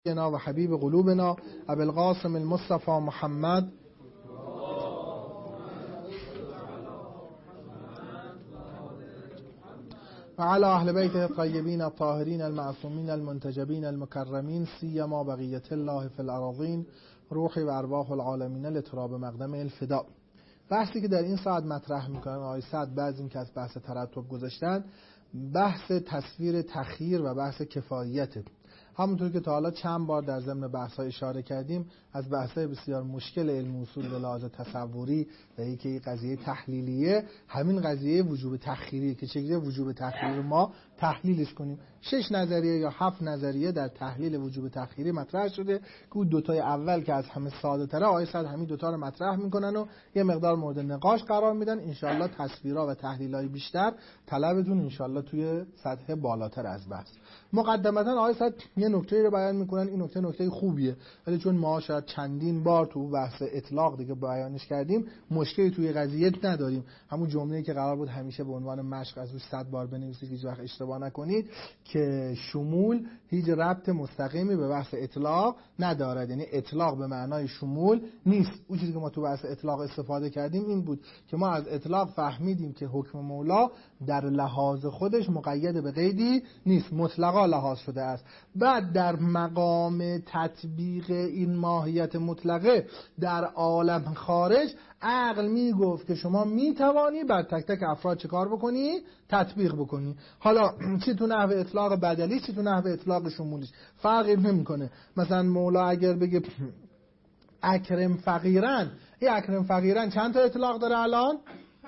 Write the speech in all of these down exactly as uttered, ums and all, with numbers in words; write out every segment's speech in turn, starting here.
و حبیب قلوبنا ابوالقاسم المصطفى محمد و علی اهل بیته الطیبین الطاهرین المعصومین المنتجبین المکرمین سیما بقیت الله فی الاراضین روحی و ارواح العالمین لتراب مقدم الفدا. بحثی که در این ساعت مطرح میکنن آقای سعد، بعضی این که از بحث ترتب گذاشتن، بحث تصویر تخییر و بحث کفایته. همونطور که تا حالا چند بار در ضمن بحث‌ها اشاره کردیم، از بحث‌های بسیار مشکل علم اصول به لحاظ تصوری و یکی این قضیه تحلیلیه، همین قضیه وجوب تخییری که چجوری وجوب تخییر ما تحلیلش کنیم. شش نظریه یا هفت نظریه در تحلیل وجوب تخییری مطرح شده که اون دوتای اول که از همه ساده‌تره، آقای صد همین دوتا رو مطرح میکنن و یه مقدار مورد نقاش قرار میدن. انشالله تصویرها و تحلیل‌های بیشتر طلبتون انشالله توی سطح بالاتر از بحث. مقدمتاً آقای صد یه نکته رو بیان میکنن، این نکته نکته خوبیه، ولی چون ما شاید چندین بار تو بحث اطلاق دیگه بیانش کردیم، مشکلی توی قضیه نداریم. همون جمله‌ای که قرار بود همیشه به عنوان مشق از روش صد بار بنویسید که هیچ وقت اشتباه نکنید، که شمول هیچ ربط مستقیمی به بحث اطلاق ندارد. یعنی اطلاق به معنای شمول نیست. اون چیزی که ما تو بحث اطلاق استفاده کردیم این بود که ما از اطلاق فهمیدیم که حکم مولا در لحاظ خودش مقید به قیدی نیست، مطلقا لحاظ شده است. بعد در مقام تطبیق این ماهیت مطلقه در عالم خارج، عقل میگفت که شما میتوانی بر تک تک افراد چه کار بکنی؟ تطبیق بکنی. حالا چی تو نحو اطلاق بدلی، چی تو نحو اطلاق شمولیش فرقی نمیکنه. مثلا مولا اگر بگه اکرم فقیرن، این اکرم فقیرن چند تا اطلاق داره الان؟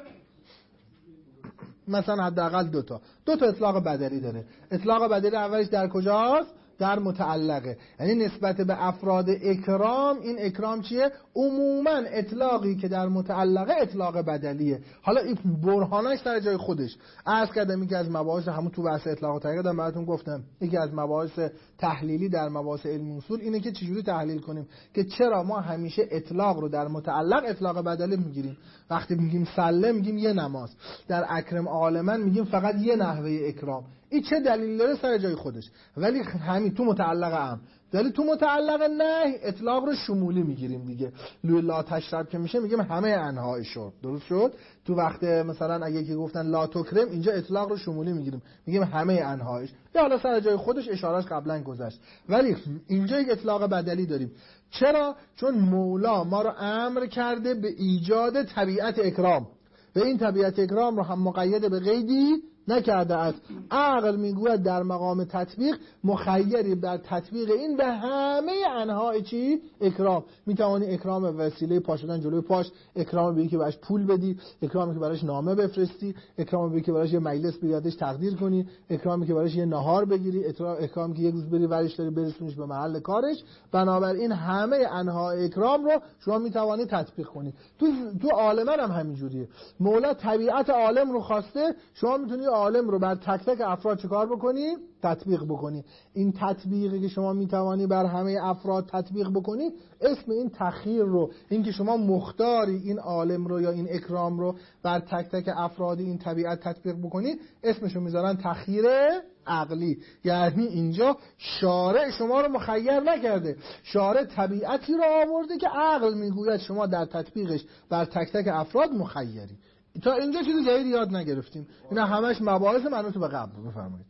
مثلا حداقل دو تا دو تا اطلاق بدلی داره. اطلاق بدلی اولش در کجاست؟ در متعلقه. یعنی نسبت به افراد اکرام، این اکرام چیه؟ عموما اطلاقی که در متعلقه اطلاق بدلیه. حالا این برهانش در جای خودش. عرض کردم یکی از مباحث همون تو بحث اطلاق و تغییر دارم براتون گفتم، یکی از مباحث تحلیلی در مباحث علم اصول اینه که چجوری تحلیل کنیم که چرا ما همیشه اطلاق رو در متعلق اطلاق بدلی میگیریم. وقتی میگیم سله میگیم یه نماز، در اکرم عالما میگیم فقط یه نحوه اکرام. این چه دلیل داره؟ سر جای خودش. ولی همین تو متعلق ام، ولی تو متعلق نه اطلاق رو شمولی میگیریم دیگه. لا تشرب که میشه میگیم همه انواع شرب. درست شد؟ تو وقت مثلا اگه که گفتن لا تکرم، اینجا اطلاق رو شمولی میگیریم میگیم همه انواعش. یا حالا سر جای خودش اشارهش قبلا گذشت. ولی اینجا یک اطلاق بدلی داریم. چرا؟ چون مولا ما رو امر کرده به ایجاد طبیعت اکرام و این طبیعت اکرام رو هم مقید به قیدی نکرده است. عقل میگوید در مقام تطبیق مخیری در تطبیق این به همه انواع چی؟ اکرام. میتوانی اکرام وسیله پا شدن جلوی پاش، اکرام به اینکه براش پول بدی، اکرامی که براش نامه بفرستی، اکرامی به اینکه براش یه مجلس بیادش تقدیر کنی، اکرامی که براش یه نهار بگیری، اکرامی که یه روز بری ورش داری برسونیش به محل کارش. بنابراین همه انواع اکرام رو شما میتوانی تطبیق کنی. تو تو عالم هم همینجوریه. مولا طبیعت عالم رو خواسته، شما میتونی عالم رو بر تک تک افراد چیکار بکنی؟ تطبیق بکنی. این تطبیقی که شما میتوانی بر همه افراد تطبیق بکنی، اسم این تخییر رو، این که شما مختاری این عالم رو یا این اکرام رو بر تک تک افراد این طبیعت تطبیق بکنی، اسمشو میذارن تخییر عقلی. یعنی اینجا شارع شما رو مخیر نکرده، شارع طبیعتی رو آورده که عقل میگوید شما در تطبیقش بر تک تک افراد مخیری. تا اینجا چیزی جدید یاد نگرفتیم. اینا همش مباحث منوط به قبل. بفرمایید.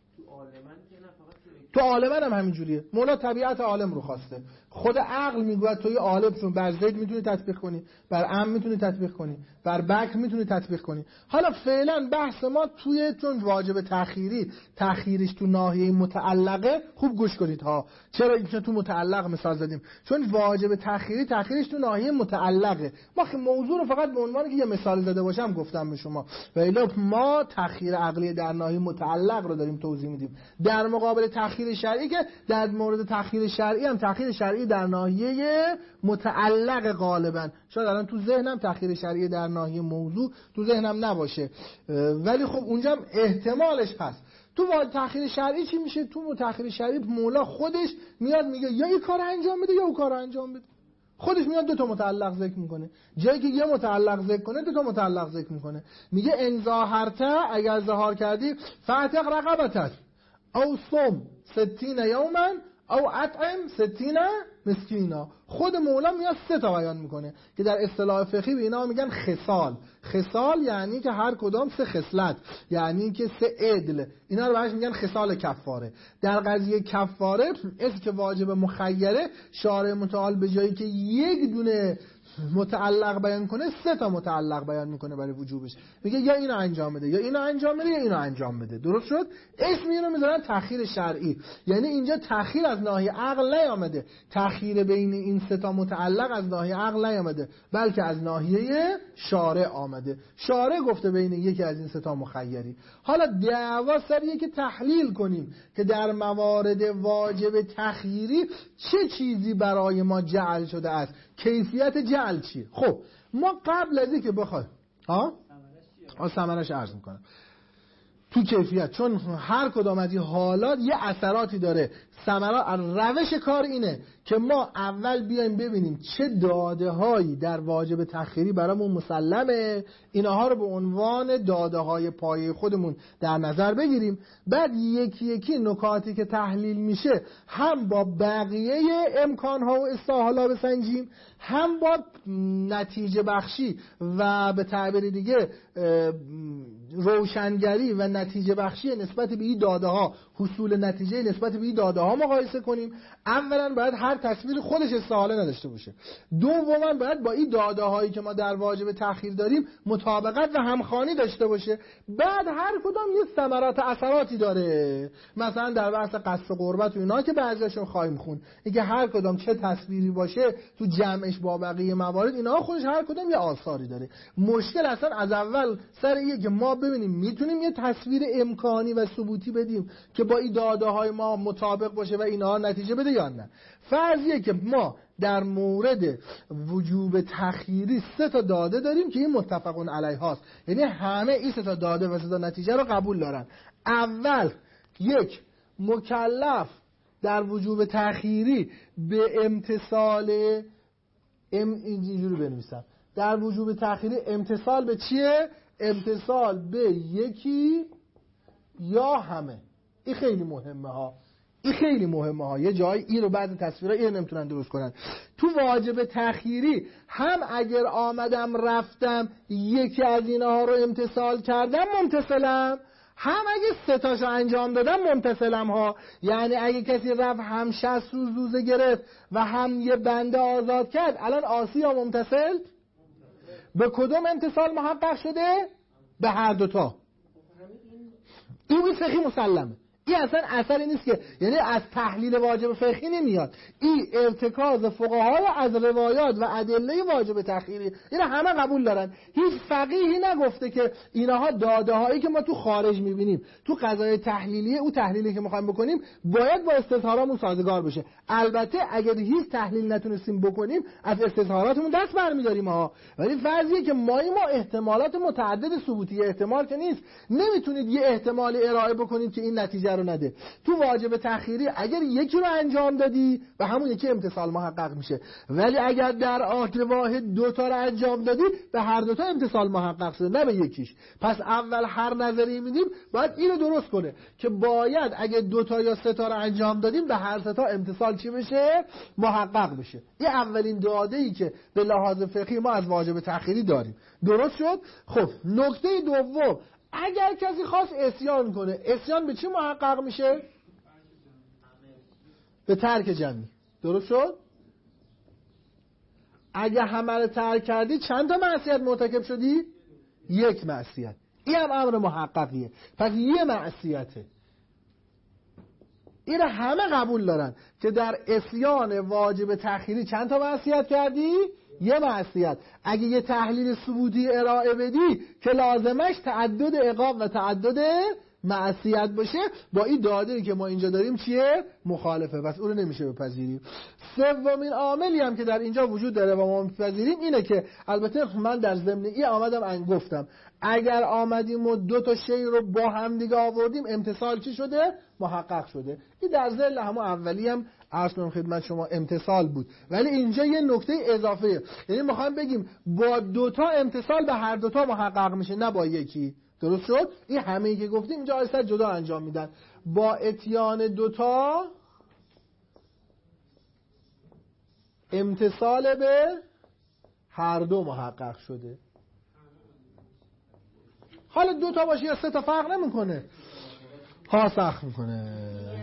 تو عالمن هم همین جوریه. مولا طبیعت عالم رو خواسته. خود عقل میگوید توی عالم چون بر زید میتونی تطبیق کنی، بر ام میتونی تطبیق کنی، بر بکر میتونی تطبیق کنی. حالا فعلا بحث ما توی چون واجب تأخیری، تأخیرش تو ناحیه متعلقه، خوب گوش کنید ها. چرا اینجا تو متعلق مثال زدیم؟ چون واجب تأخیری تأخیرش تو ناحیه متعلقه. ما که موضوع رو فقط به عنوان که یه مثال زده باشم گفتم به شما. ولی ما تأخیر عقلی در ناحیه متعلق رو داریم توضیح میدیم. در مقابل تأخیر شرعی که در مورد تأخیر شرعی هم تأخیر شرعی در ناحیه متعلق غالبا. شاید الان تو ذهنم تأخیر شرعی در ناحیه موضوع تو ذهنم نباشه، ولی خب اونجا احتمالش هست. تو تأخیر شرعی چی میشه؟ تو تأخیر شرعی مولا خودش میاد میگه یا این کار انجام بده یا اون کار انجام بده. خودش میاد دو تا متعلق ذکر میکنه. جایی که یه متعلق ذکر کنه دو تا متعلق ذکر میکنه. میگه ان ظاهرت، اگر ظاهر کردی، فاتق رقبتت او صم ستین یوما او اطعم ستینا مسکینا. خود مولا میاد سه تا بیان میکنه که در اصطلاح فقهی به اینا میگن خصال. خصال یعنی که هر کدام سه خصلت، یعنی که سه عدل، اینا رو بهش میگن خصال کفاره. در قضیه کفاره اسم که واجب مخیره، شارع متعال به جایی که یک دونه متعلق بیان کنه سه تا متعلق بیان میکنه برای وجوبش. میگه یا اینو انجام بده یا اینو انجام بده یا اینو انجام بده. درست شد؟ اسم اینو میذارن تأخیر شرعی، یعنی اینجا تأخیر از ناحیه عقل نیامده، تأخیر بین این سه تا متعلق از ناحیه عقل نیامده، بلکه از ناحیه شارع آمده. شارع گفته بین یکی از این سه تا مخیری. حالا دعوا سریه که تحلیل کنیم که در موارد واجب تخییری چه چیزی برای ما جعل شده است، کیفیت جعل چیه. خب ما قبل از اینکه بخوایم ها آ ثمرش عرض میکنم تو کیفیت، چون هر کدام از این حالات یه اثراتی داره. ثمرات روش کار اینه که ما اول بیایم ببینیم چه داده هایی در واجب تخییری برامون مسلمه، اینها رو به عنوان داده های پایه خودمون در نظر بگیریم. بعد یکی یکی نکاتی که تحلیل میشه هم با بقیه امکان ها و استحالا بسنجیم، هم با نتیجه بخشی و به تعبیر دیگه روشنگری و نتیجه بخشی نسبت به این داده ها، حصول نتیجه نسبت به این داده ها مقایسه کنیم. اولا باید هر تصویر خودش استحاله نداشته باشه. دوما باید با این داده هایی که ما در واجب تأخیر داریم مطابقت و همخوانی داشته باشه. بعد هر کدام یه ثمرات اثراتی داره. مثلا در بحث قصد قربت و اینا که بعضیاشون خواهیم خون، اینکه هر کدام چه تصویری باشه تو جمعش با بقیه موارد، اینا خودش هر کدام یه آثاری داره. مشکل اصلا از اول سر اینه که ما ببینیم میتونیم یه تصویر امکانی و ثبوتی بدیم که با این داده های ما مطابق باشه و اینها نتیجه بده یا نه. فرضیه که ما در مورد وجوب تخییری سه تا داده داریم که این متفقون علیه هاست، یعنی همه این سه تا داده و سه تا نتیجه رو قبول دارن. اول، یک، مکلف در وجوب تخییری به امتصال ام اینجوری بنویسم، در وجوب تخییری امتصال به چیه؟ امتصال به یکی یا همه. این خیلی مهمه ها، این خیلی مهمه ها. یه جایی این رو بعد تصویرها این نمیتونن درست کنن. تو واجب تخییری هم اگر آمدم رفتم یکی از اینها رو امتصال کردم ممتثلم، هم اگه سه تاشو انجام دادم ممتثلم ها. یعنی اگه کسی رفت هم شصت روز روزه گرفت و هم یه بنده آزاد کرد، الان آسی یا ممتثل؟ به کدوم امتصال محقق شده؟ به هر دوتا. این فقهی مسلمه. این اصلا اثری نیست که، یعنی از تحلیل واجب فقهی نمیاد. این ارتکاز فقهای از روایات و ادله واجب تخییری، این همه قبول دارن. هیچ فقیهی نگفته که اینها داده هایی که ما تو خارج میبینیم تو قضای تحلیلیه، او تحلیلی که میخوایم بکنیم باید با استظهارامون سازگار بشه. البته اگر هیچ تحلیل نتونستیم بکنیم از استظهاراتمون دست برمیداریم ها. ولی فرضیه که ما ما احتمالات متعدد ثبوتی، احتمال که نیست نمیتونید یه احتمالی ارائه بکنید که این نتیجه رو نده. تو واجب تخییری اگر یکی رو انجام دادی به همون یکی امتصال محقق میشه، ولی اگر در عاقل واحد دو تا رو انجام دادی به هر دو تا امتصال محقق شده، نه به یکیش. پس اول هر نظری میدیم باید اینو درست کنه که باید اگر دو تا یا سه تا رو انجام دادیم به هر سه تا امتصال چی بشه؟ محقق بشه. این اولین داده ای که به لحاظ فقهی ما از واجب تخییری داریم. درست شد؟ خب نکته دوم، اگر کسی خواست عصیان کنه، عصیان به چی محقق میشه؟ به ترک جمعی. درست شد؟ اگر همه رو ترک کردی چند تا معصیت مرتکب شدی؟ یک معصیت. این هم امر محققیه. پس یه معصیته. این همه قبول دارن که در عصیان واجب تخییری چند تا معصیت کردی؟ یه معصیت. اگه یه تحلیل ثبوتی ارائه بدی که لازمش تعدد عقاب و تعدد معصیت باشه، با این داده‌ای که ما اینجا داریم چیه؟ مخالفه. پس اون رو نمیشه بپذیریم. سومین عاملی هم که در اینجا وجود داره و ما میپذیریم اینه که، البته من در ضمن این آمدم ان گفتم اگر آمدیم و دو تا شی رو با هم دیگه آوردیم امتصال چی شده؟ محقق شده. این در ذیل همون اولی هم عرض کنم خدمت شما امتصال بود. ولی اینجا یه نکته اضافه، یعنی میخوام بگیم با دو تا امتصال به هر دو تا محقق میشه، نه با یکی. درست شد؟ این همه ای که گفتیم اینجا آیسته جدا انجام میدن. با اتیان دوتا امتصال به هر دو محقق شده. حالا دو تا باشه یا سه تا فرق نمیکنه، ها سخت میکنه.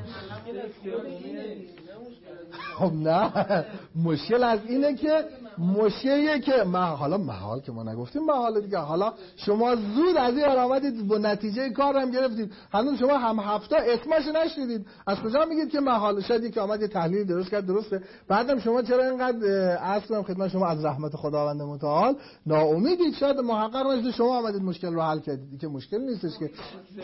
خب نه، مشکل از اینه که مشکلیه که ما حالا محال که ما نگفتیم محال دیگه. حالا شما زود از این آمدید با نتیجه کار هم گرفتید، هنوز شما هم هفته اسمش نشنیدید، از کجا میگید که محال؟ شاید یکی آمد یه تحلیل درست کرد درسته، بعدم شما چرا اینقدر عرض کنم خدمت شما از رحمت خداوند متعال ناامیدید؟ شاید محقق نشد شما آمدید مشکل رو حل کردید که مشکل نیستش که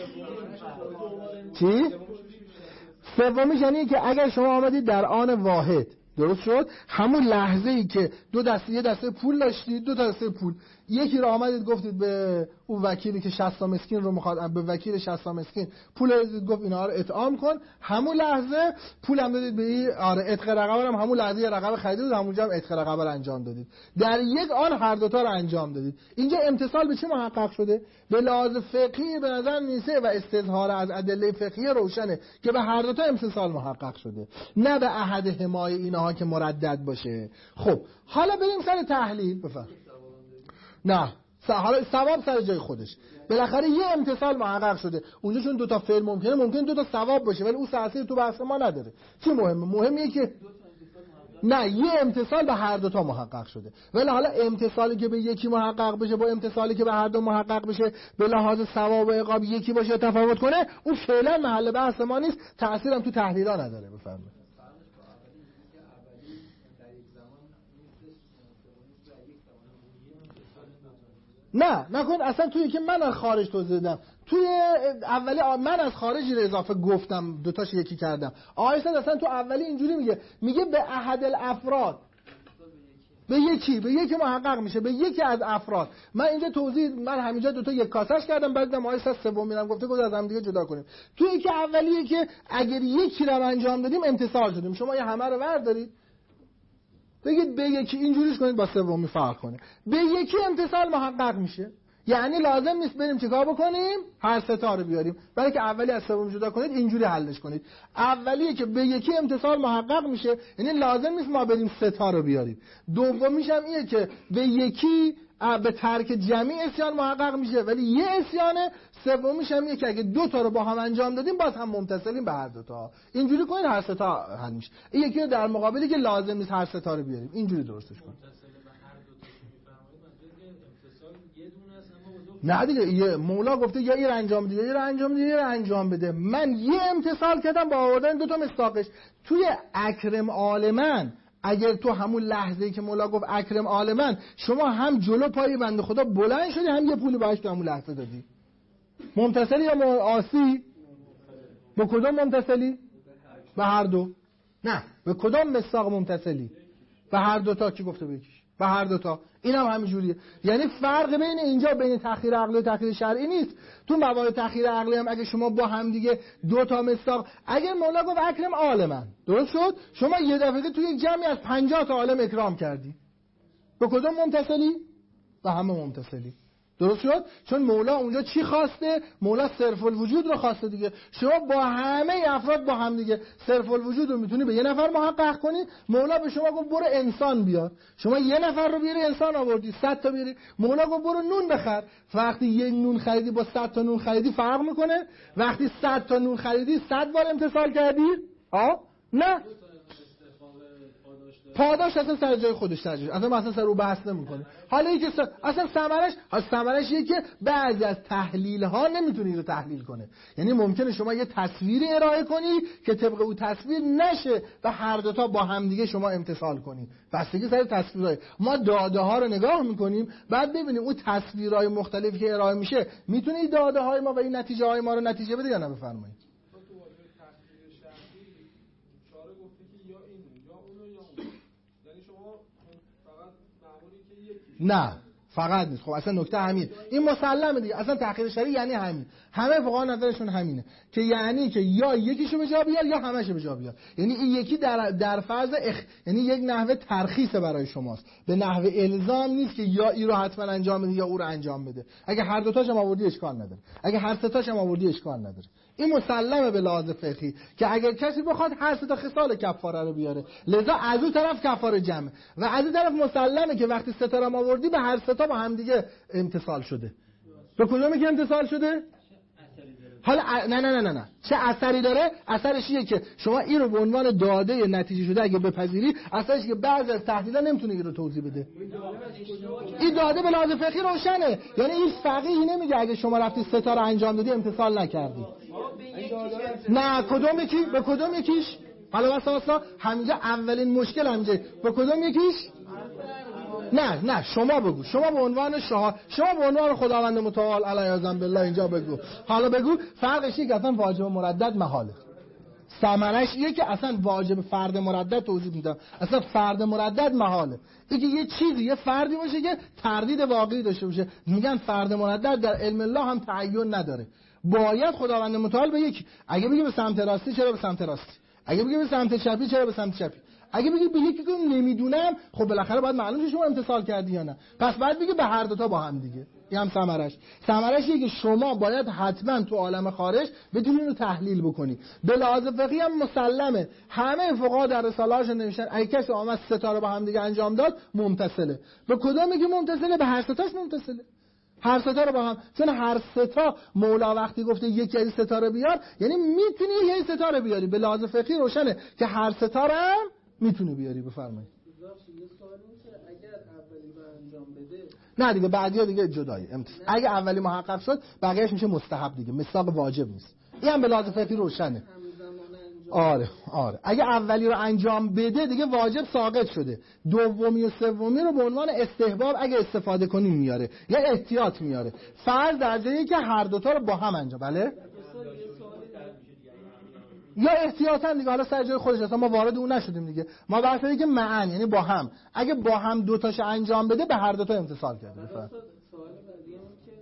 چی؟ سومیش یعنی که اگر شما آمدید در آن واحد، درست شد، همون لحظه ای که دو دسته یه دسته پول داشتید، دو تا دسته پول، یکی رو آمدید گفتید به اون وکیلی که شصت تا مسکین رو میخواد، به وکیل شصت تا مسکین پول رو دادید، گفت اینا رو اطعام کن، همون لحظه پول هم دادید به این آره عتق رقبه، هم همون لحظه رقبه خریدید، همونجا هم عتق رقبه رو انجام دادید، در یک آن هر دو تا رو انجام دادید. اینجا امتصال به چی محقق شده؟ به لحاظ فقهی به نظر میسه و استظهار از ادله فقهی روشنه که به هر دو تا امتصال محقق شده، نه به احد حمای اینها که مردد باشه. خب حالا بریم سر تحلیل. بفرم. نه حالا ثواب سر جای خودش، بالاخره یه امتصال محقق شده اونجا، چون دو تا فعل ممکنه ممکن دو تا ثواب باشه، ولی اون تأثیر تو بحث ما نداره. چی مهمه؟ مهمه که نه یه امتصال به هر دو تا محقق شده. ولی حالا امتصالی که به یکی محقق بشه با امتصالی که به هر دو محقق بشه به لحاظ ثواب و عقاب یکی باشه تفاوت کنه، اون فعلا محل بحث ما نیست، تأثیرم تو تحلیلا نداره. بفرمایید. نه نکن اصلا توی که من از خارج توضیح دادم، توی اولی من از خارج رو اضافه گفتم دوتاش یکی کردم. آقای سید اصلا تو اولی اینجوری میگه، میگه به احد الافراد، به یکی به یکی محقق میشه، به یکی از افراد. من اینجا توضیح من همینجا دوتا یک کاسش کردم، بعد دیدم آقای سید سوم میرم گفته گفت از هم دیگه جدا کنیم. توی که اولیه که اگر یکی رو انجام دادیم امتصال شدیم، شما یه همه رو بردارید بگید به یکی اینجوریش کنید با سومی فرق کنه، به یکی امتصال محقق میشه. یعنی لازم نیست بریم چیکار بکنیم؟ هر سه تا رو بیاریم، برای که اولی از سوم جدا کنید اینجوری حلش کنید. اولیه که به یکی امتصال محقق میشه، یعنی لازم نیست ما بریم سه تا رو بیاریم. دومیش هم اینه که به یکی به ترک جمعی اسیان محقق میشه، ولی یه اسیانه. سومیش هم اینه که اگه دو تا رو با هم انجام دادیم باز هم ممتثلیم به هر دو تا. اینجوری کنید هر سه تا حل میشه. این یکی رو در مقابلی که لازم نیست هر سه تا رو بیاریم اینجوری درستش کنید. نه دیگه یه مولا گفته یا این انجام بده یا این انجام بده یا این انجام بده. من یه امتصال کردم با آوردن دو تا مصداقش. توی اکرم عالمن اگر تو همون لحظه‌ای که مولا گفت اکرم عالمن شما هم جلو پای بنده خدا بلند شدی هم یه پولی باهاش تو همون لحظه دادی، ممتثلی یا عاصی؟ به کدوم ممتثلی؟ به هر دو. نه به کدوم مصداق ممتثلی؟ به هر دو تا. کی گفته بگیش؟ به هر دو تا. این هم همینجوریه. یعنی فرق بین اینجا بین تأخیر عقلی و تأخیر شرعی نیست. تو موارد تأخیر عقلی هم اگه شما با هم دیگه دو تا مصداق، اگر مولا گفت اکرم عالمن، درست شد، شما یه دفعه تو یک جمعی از پنجاه تا عالم اکرام کردی، به کدوم ممتثلی؟ به همه ممتثلی. درست شد؟ چون مولا اونجا چی خواسته؟ مولا صرف الوجود رو خواسته دیگه. شما با همه افراد با هم دیگه صرف الوجود رو میتونی به یه نفر محقق کنی. مولا به شما گفت برو انسان بیار، شما یه نفر رو بیاری انسان آوردی، صد تا بیاری. مولا گفت برو نون بخر، وقتی یه نون خریدی با صد تا نون خریدی فرق میکنه؟ وقتی صد تا نون خریدی صد بار امتصال کردی؟ آه نه، پاداش اصلا سر جای خودش ترجیح، اصلا ما اصلا سر رو بحث نمی‌کنیم. حالا اینکه س... اصلا ثمرش ثمرش اینه که بعضی از تحلیل ها نمیتونی رو تحلیل کنه. یعنی ممکنه شما یه تصویری ارائه کنی که طبق اون تصویر نشه و هر دو تا با هم دیگه شما امتصال کنی. بستگی سر تصویرای ما داده ها رو نگاه می‌کنیم، بعد ببینیم اون تصویرهای مختلفی که ارائه میشه میتونه داده های ما و این نتیجه های ما رو نتیجه بده یا نه؟ بفرمایید. نه فقط نیست. خب اصلا نکته همین، این مسلمه دیگه، اصلا تحقیر شرعی یعنی همین. همه فقها نظرشون همینه که یعنی که یا یکیشو به جا بیار یا همه‌شو به جا بیار. یعنی این یکی در در فرض اخ... یعنی یک نحوه ترخیص برای شماست، به نحوه الزام نیست که یا این رو حتما انجام بده یا اون رو انجام بده. اگه هر دو تاشم آوردی اشکال نداره، اگه هر سه تاشم آوردی اشکال نداره. این مسلمه به لحاظ فقهی که اگر کسی بخواد هر سه تا خصال کفاره رو بیاره، لذا از اون طرف کفاره جمع و از اون طرف مسلمه که وقتی سه تا رو آوردی به هر سه تا با هم دیگه امتصال شده. به کدومی که امتصال شده؟ حالا نه نه نه نه نه چه اثری داره؟ اثرش اینه که شما این رو به عنوان داده نتیجه شده اگه بپذیری، اثرش که بعضی از تحلیل‌ها نمیتونه این رو توضیح بده. این داده به لحاظ فقهی روشنه، یعنی این فقیه نمیگه اگه شما رفتی سه تا رو انجام دادی امتصال نکردی. نه کدوم یکی؟ به کدوم یکیش؟ حالا واسه واسه همینجا اولین مشکل همینجا به کدوم یکیش؟ نه نه شما بگو، شما به عنوان شاه، شما به عنوان خداوند متعال علیه بالله اینجا بگو. حالا بگو فرقش اینه که اصلا واجب مردد محاله. ثمرش اینه که اصلا واجب فرد مردد توضیح میدم، اصلا فرد مردد محاله. اینکه یه چیزی یه فردی باشه که تردید واقعی داشته باشه، میگن فرد مردد در علم الله هم تعین نداره. باید خداوند متعال به یک، اگه بگه به سمت راستی چرا به سمت راستی، اگه بگه به سمت چپی چرا به سمت چپی، اگه بگی به یکی که نمیدونم، خب بالاخره باید معلوم شه شما امتثال کردی یا نه. پس باید بگی به هر دو تا با هم دیگه. این هم ثمرش. ثمرش اینه که شما باید حتما تو عالم خارج بتونی رو تحلیل بکنی. به لحاظ فقهی هم مسلمه، همه فقها در رساله‌هاشون نوشتن اگه کسی آمد سه تا رو با هم دیگه انجام داد ممتثله. به کدوم میگه ممتثله؟ به هر سه تاش ممتثله. هر سه تا رو با هم، چون هر سه تا مولا وقتی گفته یکی از سه تا رو بیار، یعنی میتونی یه سه تا رو بیاری. به لحاظ فقهی روشنه که هر سه تا رو میتونی بیاری. بفرمایید. اگر اولی رو انجام بده نه دیگه بعدیا دیگه جدایی. اگه اولی محقق شد بقیه‌اش میشه مستحب دیگه، مصداق واجب نیست. این هم به لحاظ فقهی روشنه. آره آره اگه اولی رو انجام بده دیگه واجب ساقط شده. دومی و سومی رو به عنوان استحباب اگه استفاده کنیم میاره یا احتیاط میاره. فرض در جایی که هر دوتا رو با هم انجام بله یا احتیاطاً دیگه، حالا سر جای خودش اصلا ما وارد اون نشدیم دیگه. ما بحث اینه که معن یعنی با هم، اگه با هم دو تاش انجام بده به هر دو تا امتثال کرده. بفرمایید. سوال بعدی اینه که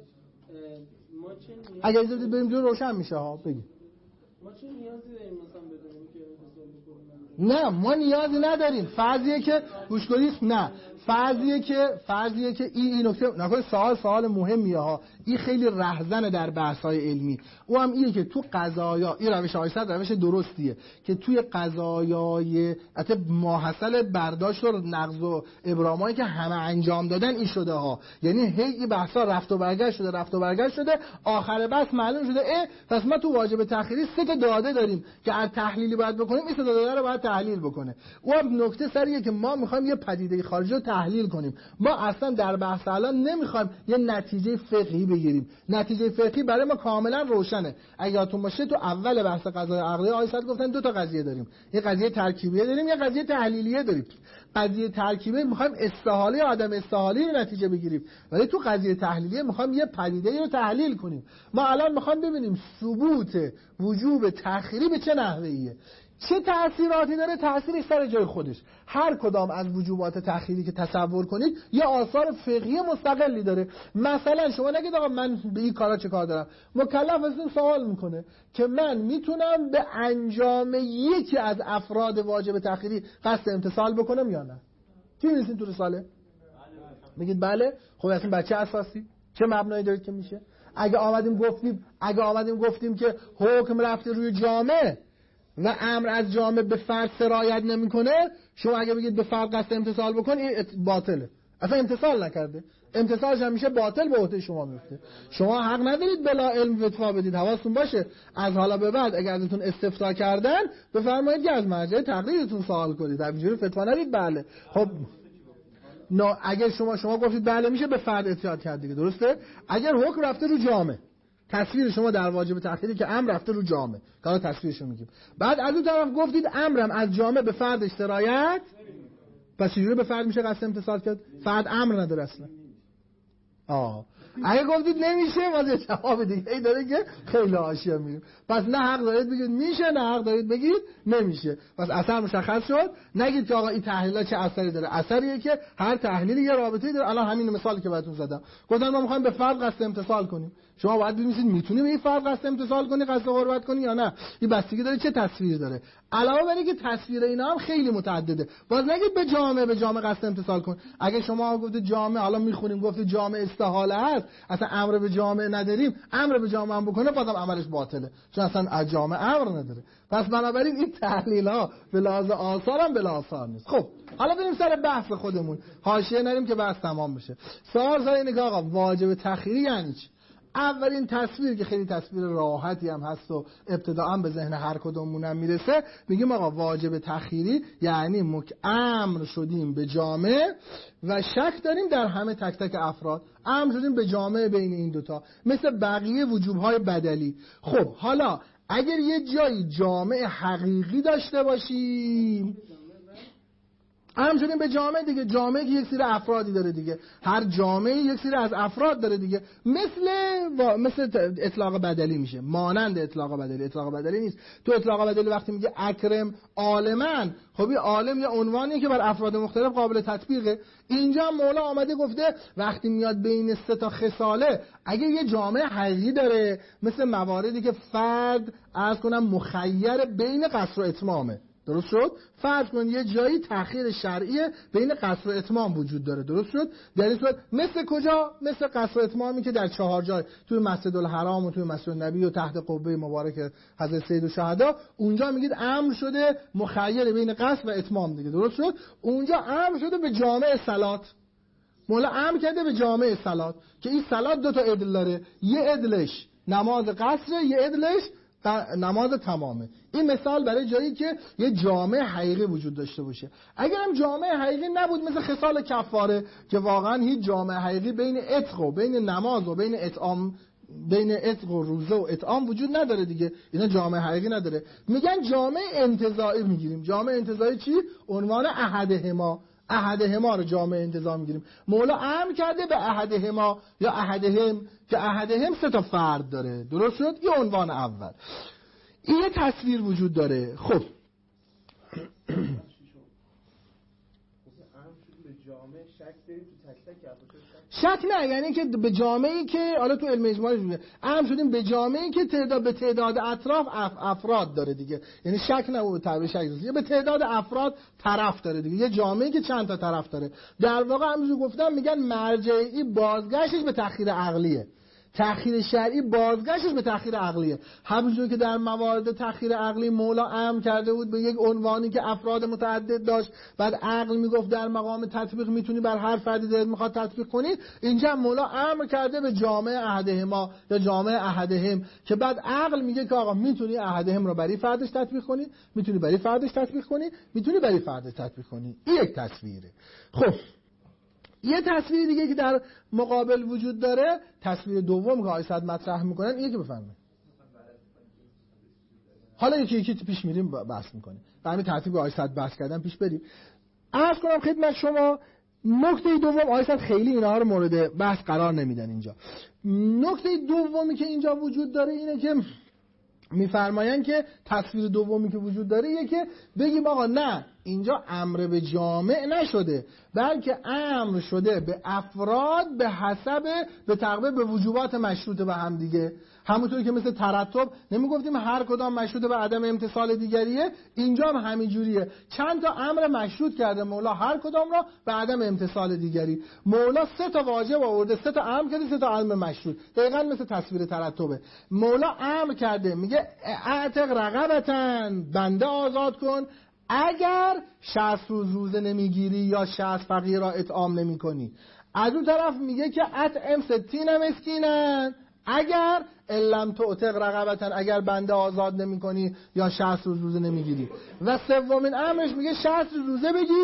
ما چه اگه اجازه بدید بریم جلو روشن میشه ها. بگید. ما چه نیازی داریم مثلا بدونیم که امتثال بکنیم؟ نه ما نیازی نداریم. فرضیه که گوش کنید، نه فرضیه که فرضیه که این این نکته نکنه سوال سوال مهمیه ها. این خیلی رهزنه در بحث‌های علمی. او هم اینه که تو قضایا این روش آیست روش درستیه که توی قضایای البته ماحصل برداشت و نقض و ابرامایی که همه انجام دادن این شده ها. یعنی هی این بحثا رفت و برگشت شده رفت و برگشت شده آخر بس معلوم شده اه پس ما تو واجب تخیری سه تا داده داریم که از تحلیلی باید بکنیم، این سه تا داده رو باید تحلیل بکنه. او هم نکته سریه که ما می‌خوایم یه پدیده خارجی رو تحلیل کنیم. ما اصلا در بحث الان نمی‌خوایم یه نتیجه فقهی بگیریم. نتیجه فقهی برای ما کاملا روشنه. اگه یادتون باشه تو اول بحث قضای عقلی آیات گفتن دو تا قضیه داریم، یه قضیه ترکیبیه داریم یه قضیه تحلیلیه داریم. قضیه ترکیبی می‌خوایم استحاله یا عدم استحاله رو نتیجه بگیریم، ولی تو قضیه تحلیلیه می‌خوایم یه پدیده رو تحلیل کنیم. ما الان می‌خوایم ببینیم ثبوت وجوب تأخیری به چه نحوهیه، چه تأثیراتی داره. تأثیرش سر جای خودش. هر کدام از وجوبات تأخیری که تصور کنید یه آثار فقهی مستقلی داره. مثلا شما نگید آقا من به این کارا چه کار دارم، مکلف ازتون سوال میکنه که من میتونم به انجام یکی از افراد واجب تأخیری قصد امتثال بکنم یا نه؟ چی می‌نویسین تو رساله؟ میگید بله. خب اصلا بر چه اساسی؟ چه مبنایی دارید که میشه؟ اگه آمدیم گفتیم اگه آمدیم گفتیم که حکم رفته روی جامعه و امر از جامعه به فرد سرایت نمیکنه، شما اگه بگید به فرد قصد امتثال بکن این باطله. اصلا امتثال نکرده، امتثالش هم میشه باطل به عهده شما میفته. شما حق ندارید بلا علم فتوا بدید. حواستون باشه از حالا به بعد اگر ازتون استفتاء کردن بفرمایید که از مرجع تقلیدتون سوال کنید. همینجوری فتوا ندید. بله خب نه اگر شما شما گفتید بله میشه به فرد اعتیاد کرد دیگه، درسته؟ اگر حکم رفته رو جامعه، تصویر شما در واجب تأخیری که امر رفته رو جامعه، حالا تصویرشو میگیم. بعد از اون طرف گفتید امرم از جامعه به فرد سرایت، پس چجوری به فرد میشه قصد امتثال کرد؟ فرد امر نداره اصلا. آه اگه گفتید نمیشه باز یه جواب دیگه ای داره که خیلی حاشیه میریم. پس نه حق دارید بگید میشه، نه حق دارید بگید نمیشه. پس اثر مشخص شد. نگید که آقا این تحلیل‌ها چه اثری داره. اثریه که هر تحلیلی یه رابطه‌ای داره. الان همین مثالی که براتون زدم، گفتم ما می‌خوایم به فرد قصد امتثال کنیم. شما باید ببینید میتونی به این فرد قصد امتثال کنی، قصد قربت کنی یا نه. این بستگی داره چه تصویر داره. علاوه بر اینکه تصویر اینا هم خیلی متعدده. باز نگید به جامعه به جامعه قصد امتثال کن. اگه شما گفتید جامعه، حالا میخونیم گفتید جامعه استحاله است، اصلا امر به جامعه نداریم، امر به جامعه هم بکنه بازم عملش باطله، چون اصلا از جامعه امر نداره. پس بنابراین این تحلیل ها به لحاظ آثار هم به آثار نیست. خب حالا بریم سر بحث خودمون، حاشیه نریم که بحث تمام بشه. سوال سر اینه که آقا واجب تخیری یعنی چی؟ اولین تصویر که خیلی تصویر راحتی هم هست و ابتداء به ذهن هر کدومون هم میرسه، میگیم آقا واجب تخیری یعنی مک امر شدیم به جامعه و شک داریم در همه تک تک افراد، امر شدیم به جامعه بین این دوتا، مثل بقیه وجوبهای بدلی. خب حالا اگر یه جایی جامعه حقیقی داشته باشیم، هم شدیم به جامعه دیگه، جامعه که یک سری افرادی داره دیگه، هر جامعه یک سری از افراد داره دیگه، مثل و... مثل اطلاق بدلی میشه، مانند اطلاق بدلی. اطلاق بدلی نیست. تو اطلاق بدلی وقتی میگه اکرم عالمن، خب این عالم یه عنوانیه که بر افراد مختلف قابل تطبیقه. اینجا مولا آمده گفته وقتی میاد بین سه تا خصاله، اگه یه جامعه حقیقی داره، مثل مواردی که فرد عرض کنم مخیر بین قصر و اتمامه، درست شد؟ فرض کن یه جایی تأخیر شرعی بین قصر و اتمام وجود داره، درست شد؟ در این صورت مثل کجا؟ مثل قصر و اتمامی که در چهار جای، توی مسجد الحرام و توی مسجد النبی و تحت قبه مبارک حضرت سید الشهدا، اونجا میگید امر شده مخیر بین قصر و اتمام دیگه، درست شد؟ اونجا امر شده به جامع صلات. مولا امر کرده به جامع صلات که این صلات دو تا عدل داره، یه عدلش نماز قصر، یه عدلش نماز تمامه. این مثال برای جایی که یه جامعه حقیقی وجود داشته باشه. اگر هم جامعه حقیقی نبود، مثل خصال کفاره که واقعا هیچ جامعه حقیقی بین عتق و بین نماز و بین اطعام، بین عتق و روزه و اطعام وجود نداره دیگه، اینا جامعه حقیقی نداره. میگن جامعه انتزاعی میگیریم. جامعه انتزاعی چی؟ عنوان احدهما، احدهما رو جامعه انتزاع میگیریم. مولا امر کرده به احدهما یا احدهم، که احدهم سه تا فرد داره، درست شد؟ یه عنوان اول. این یه تصویر وجود داره. خب شک نه، یعنی که به جامعه‌ای که حالا تو علم اجماعی شده امر شدیم به جامعه‌ای که تعداد به تعداد اطراف اف افراد داره دیگه، یعنی شک نه و تعبیر شک نیست، به تعداد افراد طرف داره دیگه، یه جامعه‌ای که چند تا طرف داره. در واقع همونجوری گفتم میگن مرجعی بازگشتش به تأخیر عقلیه، تأخیر شرعی بازگشتش به تأخیر عقلیه. همونجوری که در موارد تأخیر عقلی مولا امر کرده بود به یک عنوانی که افراد متعدد داشت، بعد عقل میگفت در مقام تطبیق میتونی بر هر فردی دلت میخواد تطبیق کنی، اینجا مولا امر کرده به جامعه احدهما یا جامعه احدهم، که بعد عقل میگه که آقا میتونی احدهم رو برای فردش تطبیق کنی، میتونی برای فردش تطبیق کنی، میتونی برای فردش تطبیق کنی. این یک تصویره. خب یه تصویر دیگه که در مقابل وجود داره، تصویر دوم که آقای صد مطرح میکنن، اینه که بفرمایید. حالا یکی یکی پیش میریم بحث میکنیم. در همین ترتیب آقای صد بحث کردن پیش بریم. عرض کنم خدمت شما نکته دوم، آقای صد خیلی اینها رو مورد بحث قرار نمیدن اینجا. نکته دومی که اینجا وجود داره اینه که میفرمایند که تصویر دومی که وجود داره اینه که بگیم آقا نه، اینجا امر به جامع نشده، بلکه امر شده به افراد به حسب به تقویه به وجوبات مشروط به هم دیگه. همونطوری که مثل ترتب نمیگفتیم هر کدام مشروط به عدم امتصال دیگریه، اینجا هم همین جوریه. چند تا امر مشروط کرده مولا، هر کدام را به عدم امتصال دیگری. مولا سه تا واجب آورده، سه تا امر کرده، سه تا امر مشروط. دقیقاً مثل تصویر ترتبه. مولا امر کرده، میگه اعتق رقبتن، بنده آزاد کن اگر شصت روز روزه نمیگیری یا شصت فقیر را اطعام نمی کنی. از اون طرف میگه که اطعم ستین مسکینن اگر الم تعتق رقبتن، اگر بنده آزاد نمی کنی یا شصت روز روزه نمیگیری. و سومین امرش میگه شصت روز روزه بگیر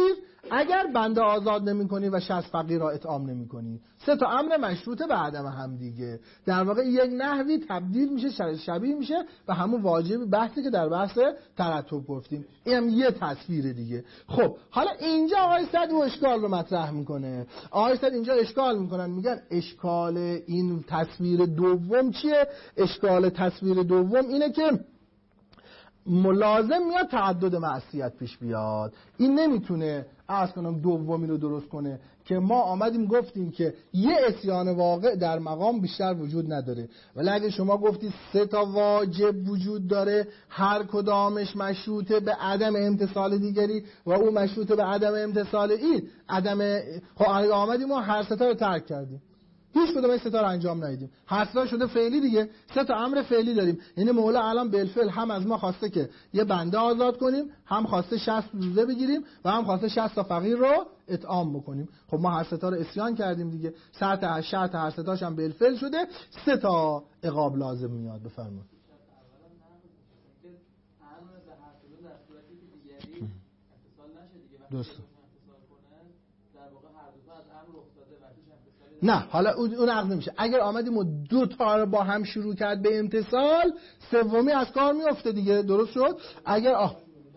اگر بنده آزاد نمی کنی و شصت فقیر را اطعام نمی کنی. سه تا امر مشروطه به عدم هم دیگه. در واقع یک نحوی تبدیل میشه، شبیه میشه و همون واجب بحثی که در بحث ترتب گفتیم. اینم یه تصویر دیگه. خب حالا اینجا آقای سعدی و اشکال رو مطرح میکنه. آقای سعدی اینجا اشکال میکنن، میگن اشکال این تصویر دوم چیه؟ اشکال تصویر دوم اینه که ملازم میاد تعدد معصیت پیش بیاد. این نمیتونه عرض کنم دومی رو درست کنه که ما آمدیم گفتیم که یه عصیان واقع در مقام بیشتر وجود نداره، ولی اگه شما گفتید سه تا واجب وجود داره، هر کدامش مشروطه به عدم امتثال دیگری و اون مشروطه به عدم امتثال این عدم، خب آمدیم ما هر سه تا رو ترک کردیم، هیچ کدوم این سه تا رو انجام ندیدیم، هر سه تا شده فعلی دیگه. سه تا امر فعلی داریم. یعنی مولا الان بالفعل هم از ما خواسته که یه بنده آزاد کنیم، هم خواسته شصت روزه بگیریم و هم خواسته شصت تا فقیر رو اطعام بکنیم. خب ما هر سه تا رو عصیان کردیم دیگه. شرط هر شرط هر سه تاش هم بالفعل شده. سه تا عقاب لازم میاد. بفرمایید. درست. نه حالا اون عقد نمیشه. اگر آمدیم و دو تا رو با هم شروع کرد به امتثال، سومی از کار میفته دیگه. درست شد؟ اگر آه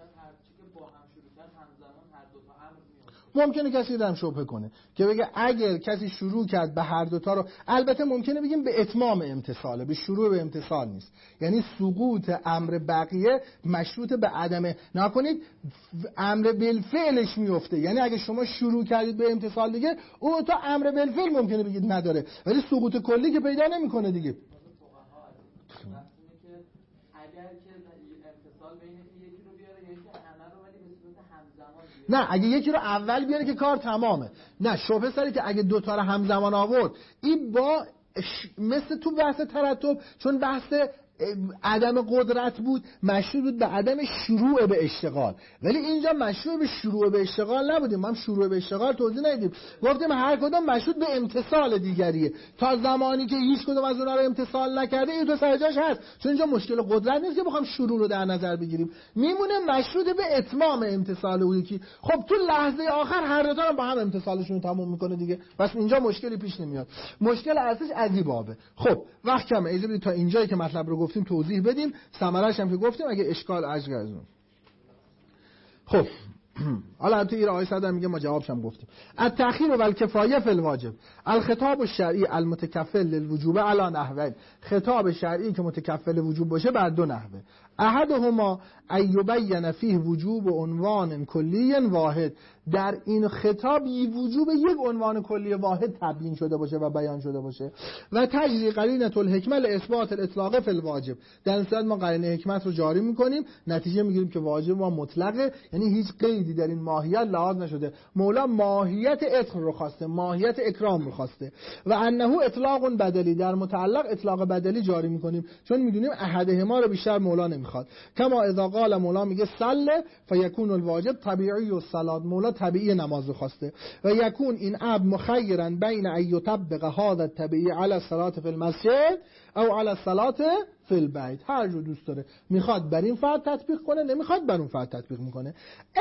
ممکنه کسی رو هم شبهه کنه که بگه اگر کسی شروع کرد به هر دوتا رو، البته ممکنه بگیم به اتمام امتثاله، به شروع به امتثال نیست. یعنی سقوط امر بقیه مشروط به عدم، نکنید امر بالفعلش میفته. یعنی اگه شما شروع کردید به امتثال دیگه، اون تا امر بالفعل ممکنه بگید نداره، ولی سقوط کلی که پیدا نمیکنه دیگه. نه اگه یکی رو اول بیاره که کار تمامه. نه شبهه سری که اگه دوتا رو همزمان آورد، این با مثل تو بحث ترتب، چون بحث عدم قدرت بود، مشروع بود به عدم شروع به اشتغال، ولی اینجا مشروع به شروع به اشتغال نبودیم. ما هم شروع به اشتغال توضیح ندیدیم، گفتیم هر کدوم مشروط به امتثال دیگریه. تا زمانی که هیچ کدوم از اونها رو امتثال نکرده، این تو سر جاش هست، چون اینجا مشکل قدرت نیست که بخوام شروع رو در نظر بگیریم، میمونه مشروط به اتمام امتثال اون یکی. خب تو لحظه آخر هر دو تا رو با هم امتثالشون رو تموم میکنه دیگه، پس اینجا مشکلی پیش نمیاد. مشکل اصلیش عجیبه. خب وقت کمه، اجازه بدید تا اینجایی که مطلب رو گفتیم توضیح بدیم، ثمره‌اش هم که گفتیم اگه اشکال عجز از اون. خب حالا تو این آیه صدر میگه ما جوابش هم گفتیم. التأخیر و الکفایه فی الواجب، الخطاب الشرعی المتکفل للوجوب علی نحوین، خطاب شرعی که متکفل وجوب باشه بر دو نحوه. احدهما ای یبین فیه وجوب عنوان کلی واحد، در این خطاب وجوب یک عنوان کلی واحد تبیین شده باشه و بیان شده باشه. و تجری قرینه الحکمه لاثبات الاطلاق فی الواجب، در این صورت ما قرینه حکمت رو جاری میکنیم، نتیجه میگیریم که واجب ما مطلقه، یعنی هیچ قیدی در این ماهیت لحاظ نشده. مولا ماهیت عتق رو خواسته، ماهیت اکرام رو خواسته. و انه اطلاق بدلی، در متعلق اطلاق بدلی جاری میکنیم، چون میدونیم احدهما رو بیشتر مولا نمیخواد. کما اذا قال، مولا میگه صله فیکون الواجب طبیعی و صلات، مولا طبیعی نماز رو خواسته. و یکون این عبد مخیرا بین ان یطبق هذا الطبیعی علی الصلاه فی المسجد او علی الصلاه فی البیت، هر جو دوست داره، میخواد بر این فرض تطبیق کنه، نمیخواد بر اون فرض تطبیق میکنه.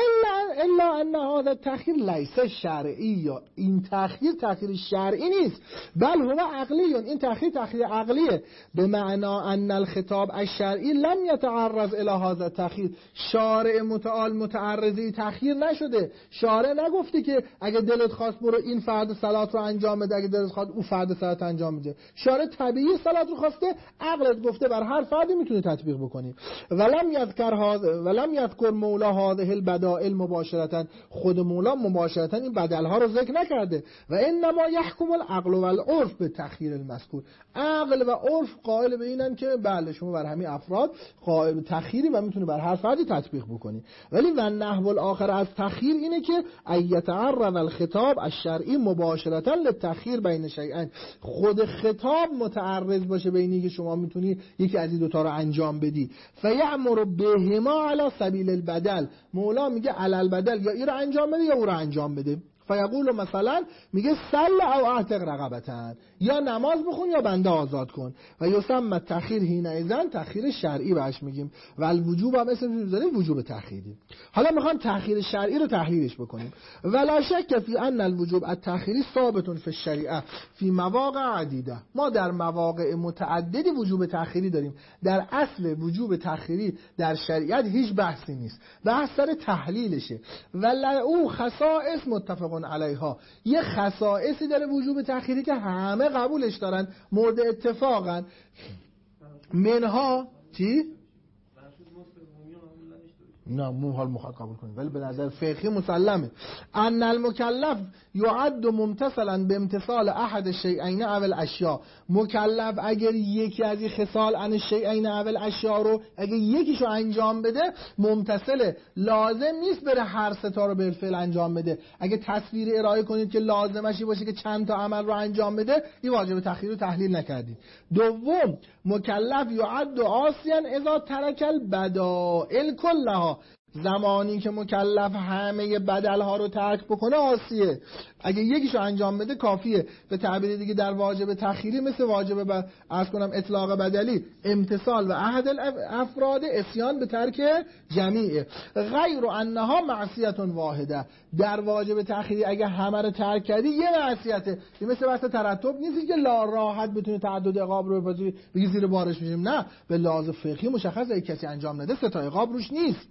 الا الا ان هذا التأخیر لیس شرعی، یا این تأخیر تأخیر شرعی نیست، بل هو عقلی، این تأخیر تأخیر عقلیه. به معنا ان الخطاب الشرعی لم يتعرض الى هذا التأخیر، شارع متعال متعرضی تأخیر نشده. شارع نگفته که اگه دلت خواست برو این فرض صلات رو انجام بده، اگه دلت خواست اون فرض صلات انجام بده. شارع طبیعی صلات رو خواسته، عقلت گفته بر هر فردی میتونه تطبیق بکنی. ولم یذکر هذا ولم یذکر مولا هذه البدائل مباشرتا، خود مولا مباشرتا این بدل ها رو ذکر نکرده. و انما یحکم العقل والعرف به تأخیر المذکور، عقل و عرف قائل به اینن که بله شما بر همین افراد قائل به تأخیری و میتونه بر هر فردی تطبیق بکنی. ولی و نحو الاخر از تأخیر اینه که ایتعرض الخطاب الشرعی مباشرتا للتأخیر بین شیئین، خود خطاب متعرض باشه بینی که شما میتونی یکی از این دو تا رو انجام بدی. فیأمر بهما علی سبیل البدل، مولا میگه علی البدل، یا این رو انجام بده یا اون رو انجام بده. فیقول مثلا میگه سل او اعتق رقبتن، یا نماز بخون یا بنده آزاد کن. و یسمى تأخیر حینئذ تأخیر شرعی بهش میگیم و الوجوب هم اسمش میذاریم وجوب تأخیری. حالا میخوام تأخیر شرعی رو تحلیلش بکنیم. ولا شک فی ان الوجوب التأخیری ثابت فی الشریعه فی مواقع عدیده. ما در مواقع متعددی وجوب تأخیری داریم. در اصل وجوب تأخیری در شریعت هیچ بحثی نیست، بحث سر تحلیلشه. ولا او خصائص متفق علیها، یه خصائصی داره وجوب تأخیری که همه قبولش دارن، مورد اتفاقن. منها چی؟ نه مو حال مخاط قبول کنیم، ولی به نظر فقهی مسلمه ان المکلف یعد ممتثلا به امتثال احد الشیئین او الاشیاء. مکلف اگر یکی از این خصال ان الشیئین او الاشیاء رو اگر یکیشو انجام بده ممتثل، لازم نیست بره هر سه تا رو بالفعل انجام بده. اگه تصویر ارائه کنید که لازمشی باشه که چند تا عمل رو انجام بده، این واجب تأخیر رو تحلیل نکردید. دوم، مکلف یعد عاصیا اذا ترک البدائل کلها. زمانی که مکلف همه بدل ها رو ترک بکنه عاصیه. اگه یکیشو انجام بده کافیه. به تعبیر دیگه در واجب تأخیری مثل واجب ب... عرض کنم اطلاق بدلی امتثال و عهد الافراد اسیان به ترک جمیعه. غیر انها معصیت واحده. در واجب تأخیری اگه همه رو ترک کردی یه معصیته. این مثل بحث ترتب نیست که لا راحت بتونه تعدد عقاب رو بپذیری بگی زیر بارش میشیم. نه، به لحاظ فقهی مشخصه اگه کسی انجام نده سه تا عقاب روش نیست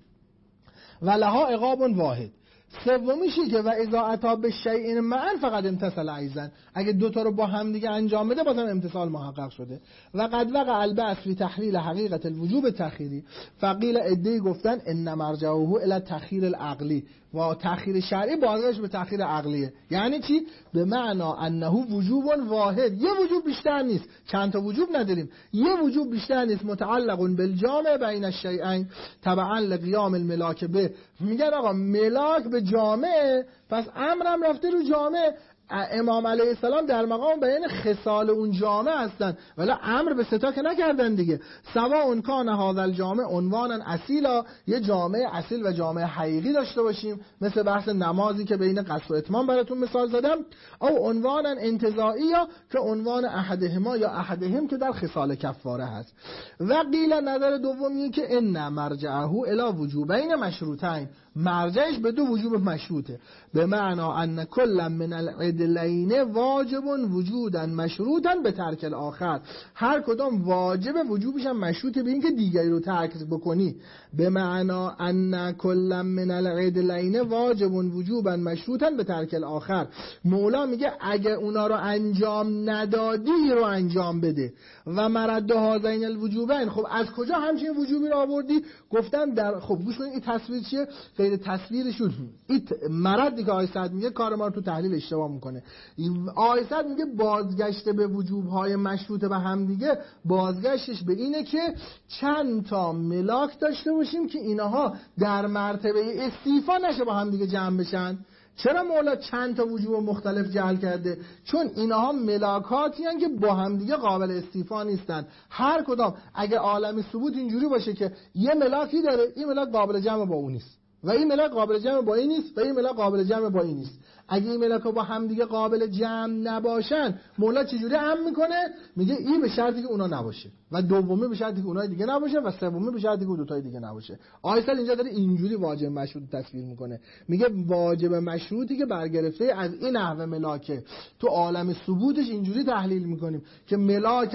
و لها عقاب واحد. سومیشی که و اذا اتی بالشیء معا فقط امتثل ایضا، اگه دوتا رو با هم دیگه انجام بده بازم امتثال محقق شده. و قد وقع البحث فی تحلیل حقیقت الوجوب تأخیری. فقیل ادعی گفتن ان مرجعه الی التأخیر العقلی، و تأخیر شرعی بازگشت به تأخیر عقلیه. یعنی چی؟ به معنا انه وجوب واحد، یه وجوب بیشتر نیست، چند تا وجوب نداریم، یه وجوب بیشتر نیست، متعلق بالجامع بین الشیئین تبعا لقیام الملاک به. میگن آقا ملاک به جامع، پس امرم رفته رو جامع. امام علیه السلام در مقام بیان خصال اون جامع هستن، ولی امر به ستا که نکردن دیگه. سواء کان هذا الجامع عنوانا اصیلا، یه جامع اصیل و جامع حقیقی داشته باشیم مثل بحث نمازی که بین قصر و اتمام براتون مثال زدم، او عنوانا انتزاعیا که عنوان احدهما یا احدهم که در خصال کفاره هست. و قیل نظر دومی که ان مرجعه الی وجوبین مشروطین، مرجعش به دو وجوب مشروطه. به معنا ان کل من العدلین واجب وجودا مشروطا به ترک الاخر، هر کدام واجب وجوبش هم مشروطه به اینکه دیگری رو ترک بکنی. به معنا ان کل من العدلین واجب وجوبا مشروطا به ترک الاخر. مولا میگه اگه اونا رو انجام ندادی رو انجام بده. و مرد هذین الوجوبین، خب از کجا همچین وجوبی رو آوردی؟ گفتن در خب گوش کنید این تصویر چیه؟ غیر تصویرشون این مردی که آیسد میگه کار ما رو تو تحلیل اشتباه میکنه. آیسد میگه بازگشت به وجوبهای مشروط به هم دیگه، بازگشتش به اینه که چند تا ملاک داشته باشیم که اینها در مرتبه استیفا نشه با هم دیگه جمع بشن. چرا مولا چند تا وجوب مختلف جعل کرده؟ چون اینها ملاکاتی هستند که با هم دیگه قابل استیفا نیستن. هر کدام اگه عالم ثبوت اینجوری باشه که یه ملاکی داره، این ملاک قابل جمع با اون نیست و این ملاک قابل جمع با این نیست و این ملاک قابل جمع با این نیست، اگه این ملاکا با هم دیگه قابل جمع نباشن، مولا چجوری عم میکنه؟ میگه این به شرطی که اونا نباشه و دومی به شرطی که اونای دیگه نباشه و سومی به شرطی که دو تای دیگه نباشه. آیسل اینجا داره اینجوری واجب مشروط تصویر میکنه. میگه واجب مشروطی که برگرفته از این نحوه ملاکه، تو عالم ثبوتش اینجوری تحلیل میکنیم که ملاک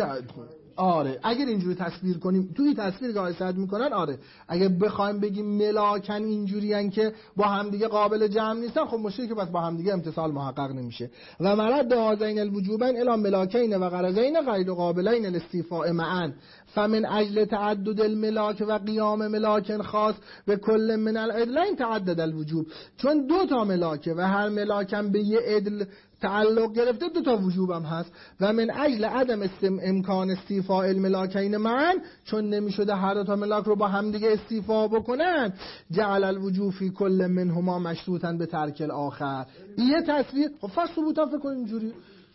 آره اگر اینجوری تصویر کنیم توی تصویر که آیسد میکنن، آره اگه بخوایم بگیم ملاکن اینجوریان که با همدیگه قابل جمع نیستن، خب مشکلی که بس با همدیگه امتصال محقق نمیشه. و مرد هذین الوجوبین الی ملاکین و غرضین غیر قابلین الاستیفاء معا، فمن اجل تعدد الملاک و قیام ملاک خاص به کل من العدلین تعدد الوجوب. چون دو تا ملاکه و هر ملاکم به یه عدل تعلق گرفته، دو تا وجوبم هست. و من اجل عدم استم امکان استیفاء الملاکین معا، چون نمیشده هر دو تا ملاک رو با هم دیگه استیفا بکنن، جعل الوجوب فی کل منهما مشروطا به ترک الاخر. یه تصویر خب فصل ثبوتا فکر کن اینجوری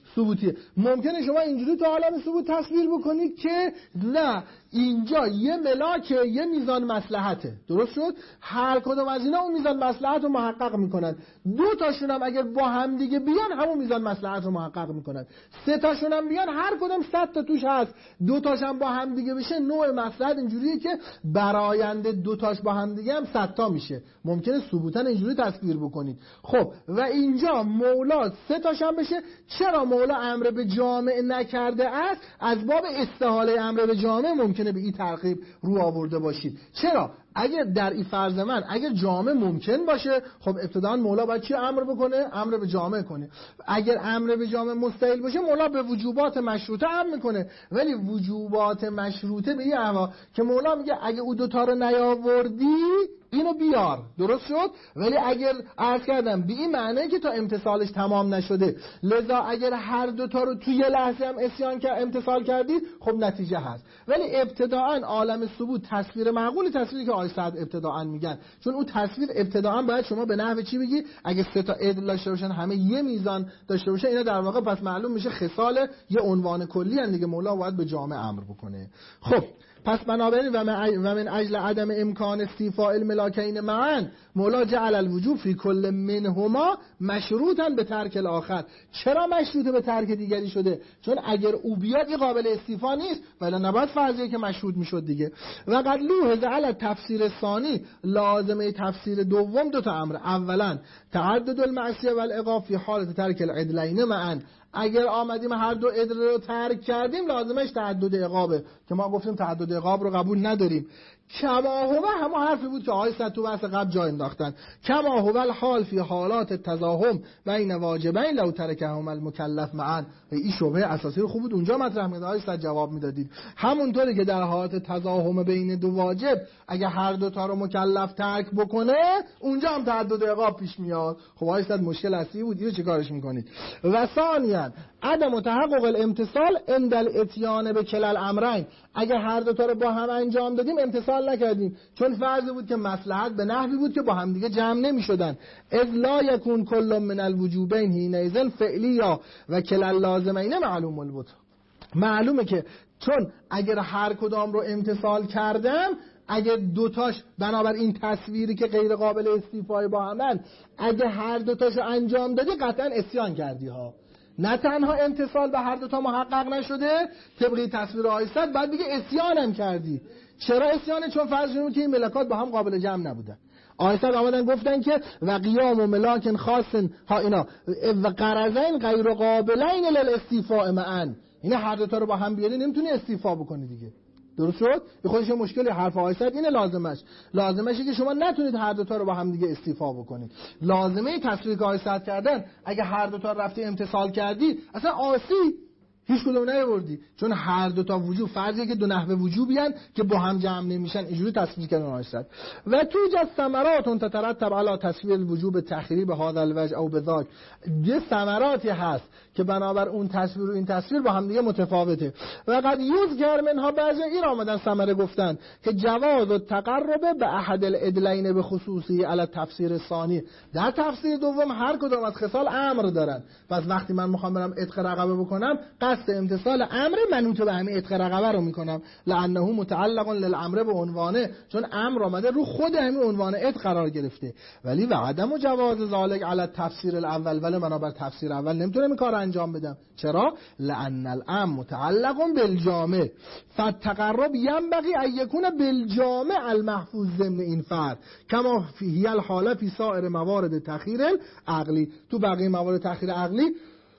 ثبوتیه. ممکنه شما اینجوری تو عالم ثبوت تصویر بکنید که نه اینجا یه ملاکه، یه میزان مصلحته، درست شد؟ هر کدوم از اینا اون میزان مصلحت رو محقق میکنن. دو تاشون هم اگر با هم دیگه بیان همون میزان مصلحت رو محقق میکنن. سه تاشون هم بیان هر کدوم صد تا توش هست، دو تاش هم با هم دیگه بشه نوع مصلحت اینجوریه که براینده دو تاش با هم دیگه هم صد تا میشه. ممکنه ثبوتن اینجوری تصویر بکنید. خب و اینجا مولا سه تاش هم بشه. چرا مولا امر به جامع نکرده است؟ از باب استحاله امر به جامع ممکنه به این ترغیب رو آورده باشید. چرا؟ اگر در این فرض من اگر جامع ممکن باشه، خب ابتداً مولا باید چی امر بکنه؟ امر به جامع کنه. اگر امر به جامع مستحیل باشه، مولا به وجوبات مشروطه امر میکنه. ولی وجوبات مشروطه به این احوا که مولا میگه اگه او دوتا رو نیاوردی اینو بیار، درست شد؟ ولی اگر عرض کردم به این معنی که تا امتصالش تمام نشده، لذا اگر هر دوتا رو توی یه لحظه هم اسیان که امتصال کردید، خب نتیجه هست. ولی ابتداعاً عالم ثبوت تصویر معقول، تصویری که آیه صد ابتداعاً میگن، چون اون تصویر ابتداعاً باید شما به نحو چی بگی؟ اگه سه تا عدل داشته باشن، همه یه میزان داشته باشه، اینا در واقع پس معلوم میشه خصال یه عنوان کلی ان دیگه. مولا باید به جامع امر بکنه. خب پس بنابراین و من اجل عدم امکان استیفاء الملاکین معا مولا جعل الوجوب فی کل منهما مشروطا به ترک الاخر. چرا مشروط به ترک دیگری شده؟ چون اگر او بیاد این قابل استیفا نیست، ولی نباید فرضیه که مشروط میشد دیگه. و قد لوحظ علی تفسیر ثانی، لازمه تفسیر دوم دو تا امر. اولا تعدد المعصیه و العقاب فی حالت ترک العدلین معا. اگر آمدیم هر دو عدل رو ترک کردیم، لازمش تعدد عقابه که ما گفتیم تعدد عقاب رو قبول نداریم. کما هو همون حرفی بود که آیه صد تو بحث قبل جا انداختن. کما هو الحال فی حالات التزاحم بین واجبین لو ترکهما المکلف معا. این شبهه اساسی رو خوب بود اونجا مطرح می‌کرد، آیه صد جواب میدادید. همونطوری که در حالات تزاحم بین دو واجب اگه هر دو تا رو مکلف ترک بکنه، اونجا هم تعدد عقاب پیش میاد. خب آیه صد مشکل اصلی بود، اینو چیکارش می‌کنید؟ و ثانیاً عدم تحقق الامتصال عند الاتیان به کلال امرین. اگه هر دو تا رو با هم انجام دادیم امتصال نکردیم، چون فرض بود که مصلحت به نحوی بود که با هم دیگه جمع نمی‌شدن. اذ لا یکون کل من الوجوبین حینئذ فعلیا و کلال لازمین معلوم البت. معلومه که چون اگر هر کدام رو امتصال کردم، اگه دوتاش بنابر این تصویری که غیر قابل استیفای با همن، اگه هر دوتاشو انجام دادی قطعا اسیان کردی ها. نه تنها امتصال به هر دوتا محقق نشده، طبقی تصویر آیه صد بعد بگه اسیان هم کردی. چرا اسیانه؟ چون فرض کنیم که این ملکات با هم قابل جمع نبودن. آیه صد آمدن گفتن که و قیام و ملاک خاص ها اینا و قرضین غیر قابلین للاستیفاء معا. اینا هر دوتا رو با هم بیاری نمیتونی استیفا بکنی دیگه، درست شد؟ به خودش مشکلی. حرف آیه صد اینه لازمش لازمشه که شما نتونید هر دوتا رو با هم دیگه استیفا بکنید. لازمه تصویر که آیه صد کردن، اگه هر دوتا رفتی امتصال کردی اصلا آسی هیچ کدوم نیاوردی، چون هر دوتا وجوب فرضیه که دو نحوه وجوبی ان که با هم جمع نمیشن. اینجوری تصویر کردن آیه صد. و تو جز ثمرات تترتب علی تصویر الوجوب تأخیری به هذا الوجه او بذاک. یه ثمراتی هست که بنابر اون تصویر و این تصویر با هم دیگه متفاوته. و قد یذکر منها بعضی این آمدن ثمره گفتن که جواز التقرب به احد العدلین به خصوصی علی تفسیر ثانی. در تفسیر دوم هر کدوم از خصال امر دارن. پس وقتی من میخوام برم عتق رقبه بکنم، قصد امتصال امر منوط به همین عتق رقبه رو میکنم، لانه متعلق للامر به عنوانه، چون امر آمده رو خود همین عنوان عتق قرار گرفته. ولی و عدم جواز ذالک علی تفسیر الاول، ولی من بر تفسیر اول نمیتونم این کار انجام بدم. چرا؟ لان الامر متعلق بالجامع فالتقرب ينبغي ان يكون بالجامع المحفوظ ضمن این فرد کما فی الحاله فی سایر موارد تأخیر عقلی. تو بقیه موارد تأخیر عقلی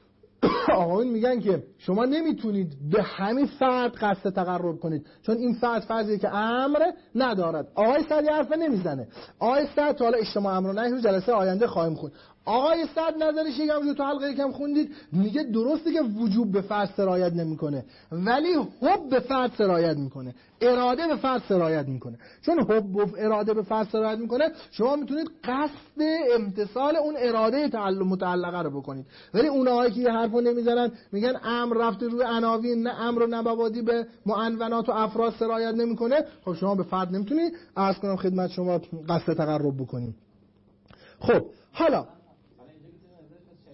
آقایون میگن که شما نمیتونید به همین فرد قصد تقرب کنید، چون این فرد فرضیه که امر ندارد. آقای صد حرف نمیزنه. آقای صد تا حالا اجتماع امر و نهی رو جلسه آینده خواهیم خوند. آقای صد نظرش یکم جو تو حلقه یکم خوندید، میگه درسته که وجوب به فرض سرایت نمیکنه، ولی حب به فرض سرایت میکنه، اراده به فرض سرایت میکنه. چون حب و اراده به فرض سرایت میکنه، شما میتونید قصد امتصال اون اراده تعلق متعلقه رو بکنید. ولی اونایی که یه حرفو نمیزنن، میگن امر رفته روی عناوین، نه امر و نبوادی به معنونات و افراد سرایت نمیکنه، خب شما به فرد نمیتونید عرض کنم خدمت شما قصد تقرب بکنید. خب حالا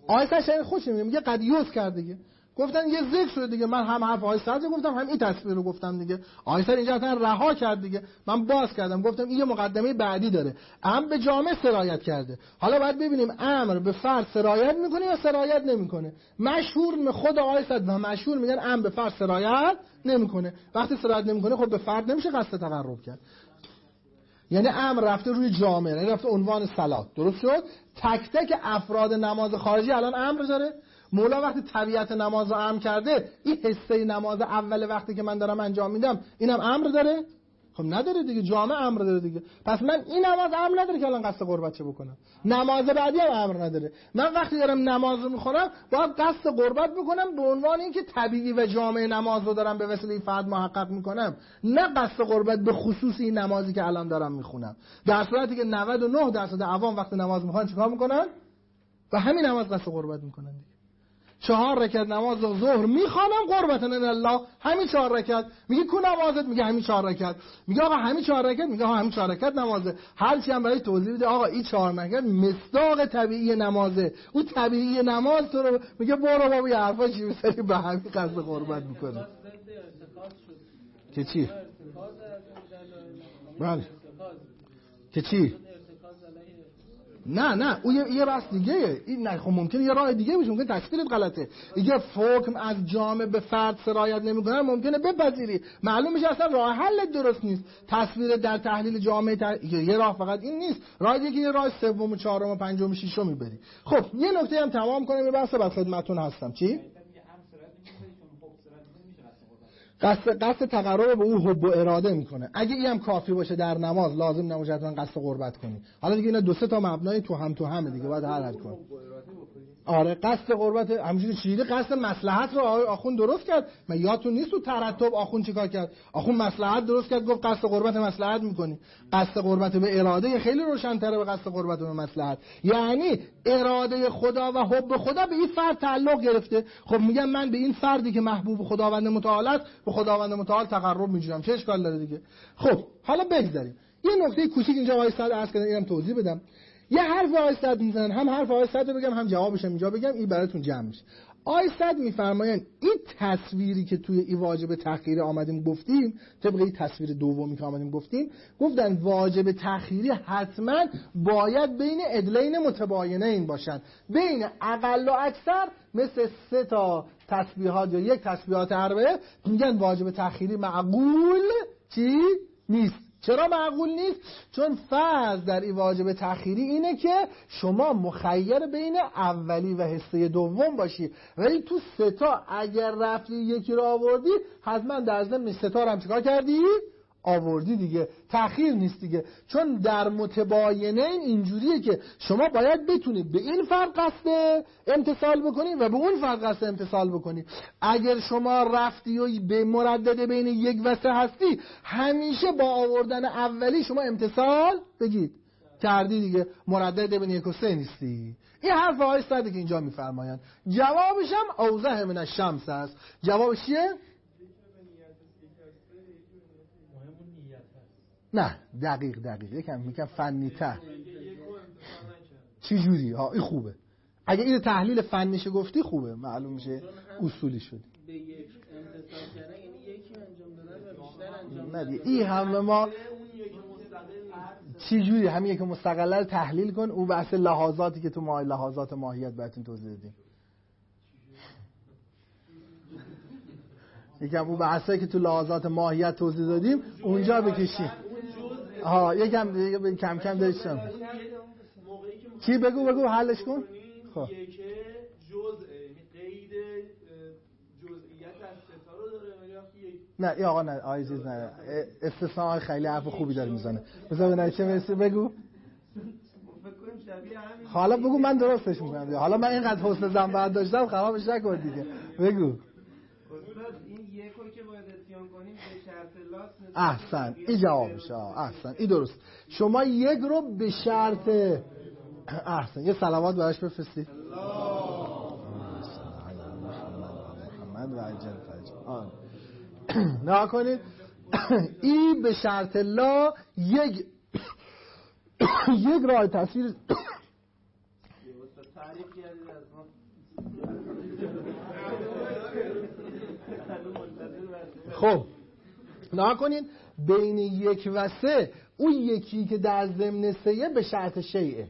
آقای سعد خوش میگه میگه قد یوز کرد دیگه. گفتن یه ذکر شده دیگه، من هم حرف آقای سعد گفتم هم این تصویر رو گفتم دیگه. آقای سعد اینجا اصلا رها کرد دیگه، من باز کردم گفتم این یه مقدمه بعدی داره. امر به جامعه سرایت کرده. حالا باید ببینیم امر به فرد سرایت میکنه یا سرایت نمیکنه. مشهور خود آقای سعد و مشهور میگن امر به فرد سرایت نمیکنه. وقتی سرایت نمیکنه خب به فرد نمیشه قصد تقرب کرد. یعنی امر رفته روی جامعه، یعنی رفته عنوان صلات. درست شد؟ تک تک افراد نماز خارجی الان امر داره. مولا وقتی طبیعت نماز رو امر کرده، این حصه نماز اول وقتی که من دارم انجام میدم اینم امر داره؟ خب نداره دیگه، جامعه امر داره دیگه. پس من این نماز امر نداره که الان قصد قربت چه بکنم. نماز بعدی هم امر نداره. من وقتی دارم نماز رو میخونم باید قصد قربت بکنم به عنوان اینکه طبیعی و جامعه نماز رو دارم به وسیله فرد محقق میکنم، نه قصد قربت به خصوص این نمازی که الان دارم میخونم. در صورتی که نود و نه درصد عوام وقتی نماز میخوان چیکار میکنن؟ و همین نماز قصد قربت میکنن دیگه. چهار رکعت نماز ظهر میخوانم قربتن الله، همین چهار رکعت. میگه کو نمازت؟ میگه همین چهار رکعت. میگه آقا همین چهار رکعت؟ میگه آقا همین چهار رکعت نمازه. هر چی هم برای توضیح بده آقا این چهار رکعت مصداق طبیعی نمازه. اون طبیعی نماز تو رو میگه برو بابا یه حرفا چی میسری به همین قصد قربت میکنه. که چی؟ بله. که چی؟ نه نه اون یه, یه بحث دیگه. این نه خب ممکنه یه راه دیگه باشه، ممکنه تصویرت غلطه. دیگه حکم از جامعه به فرد سرایت نمیکنه، ممکنه بپذیری معلوم میشه اصلا راه حل درست نیست. تصویر در تحلیل جامعه تح... یه راه فقط این نیست، راه دیگه یه راه سوم و چهارم و پنجم و ششم میبری. خب یه نکته هم تمام کنیم، یه بحث بعد خدمتتون هستم. چی؟ قصد قصد تقرب به او حب و اراده میکنه. اگه اینم کافی باشه در نماز لازم نباشه حتما قصد قربت کنی. حالا دیگه اینا دو سه تا مبنای تو هم تو همه دیگه باید حل کنی. آره قصد قربت همینجوری چیزی قصد مصلحت رو آخوند درست کرد. من یادتون نیست تو ترتب آخوند چیکار کرد؟ آخوند مصلحت درست کرد، گفت قصد قربت مصلحت میکنی. قصد قربت به اراده خیلی روشن‌تره به قصد قربت به مصلحت. یعنی اراده خدا و حب خدا به این فرد تعلق گرفته. خب میگم من به این فردی که محبوب خداوند متعال است به خداوند متعال تقرب میجوام، چه اشکال داره دیگه. خب حالا بگذاریم یه نکته کوچیک اینجا آقای سعد عرض کردن، اینم توضیح بدم. یه حرف آقای سعد میزنن، هم حرف آقای سعد رو بگم هم جوابش اینجا بگم، این براتون جمع میشه. آقای سعد میفرمایند این تصویری که توی این واجب تأخیری آمدیم گفتیم، طبق این تصویر دومی که آمدیم گفتیم، گفتن واجب تأخیری حتما باید بین عدلین متباینین باشن، بین اقل و اکثر مثل سه تا تسبیحات یا یک تسبیحات اربعه. میگن واجب تأخیری معقول چی نیست. چرا معقول نیست؟ چون فرض در این واجب تأخیری اینه که شما مخیر بین اولی و حصه دوم باشی، ولی تو سه تا اگر رفتی یکی رو آوردی حتما در ضمن سه تا رو هم چیکار کردی؟ آوردی دیگه. تأخیر نیست دیگه. چون در متباینین اینجوریه که شما باید بتونید به این فرد قصد امتصال بکنید و به اون فرد قصد امتصال بکنید. اگر شما رفتی و به مردد بین یک و سه هستی، همیشه با آوردن اولی شما امتصال بگید کردی دیگه، مردد بین یک و سه نیستی. این حرف آقای سعدی که اینجا میفرمایند. جوابش هم اوضح من الشمس است. جوابش چیه؟ نه دقیق دقیق یکم میگم فنی تر. چی جوری؟ ها این خوبه. اگه این تحلیل فنیش گفتی خوبه، معلوم میشه اصولی شد. به یک انتصاب کردن یعنی یکی انجام دادن و بیشتر انجام دادن. نه این همه ما چی جوری همین یک مستقله رو تحلیل کن. او بحث لحاظاتی که تو ما لحاظات ماهیت بهتون توضیح دادیم. یکم او بحثایی که تو لحاظات ماهیت توضیح دادیم اونجا بکشیم. ها یکم دیگه کم کم داشتم. چی بگو بگو حلش کن. خب یک جزء قید جزئیات از ستا رو داره یا یک نه ای آقا نه عزیز نه استثناء خیلی حرف خوبی داره میزنه. بذار ببینم چه میشه. بگو حالا بگو من درستش میکنم. حالا من اینقدر حسن زن بعد داشتم خرابش نکن دیگه. بگو این یکو که باید اتیان کنیم به شرط لاس. احسن این جوابشه. احسن این درست. شما یک رو به شرط احسن یه صلوات براش بفرستی. محمد و عجل فجر نه کنید. این به شرط لا یک یک راه تصویر تعریف کردید از ما. خب نها کنین بین یک و سه، اون یکی که در ضمن سه به شرط شیعه،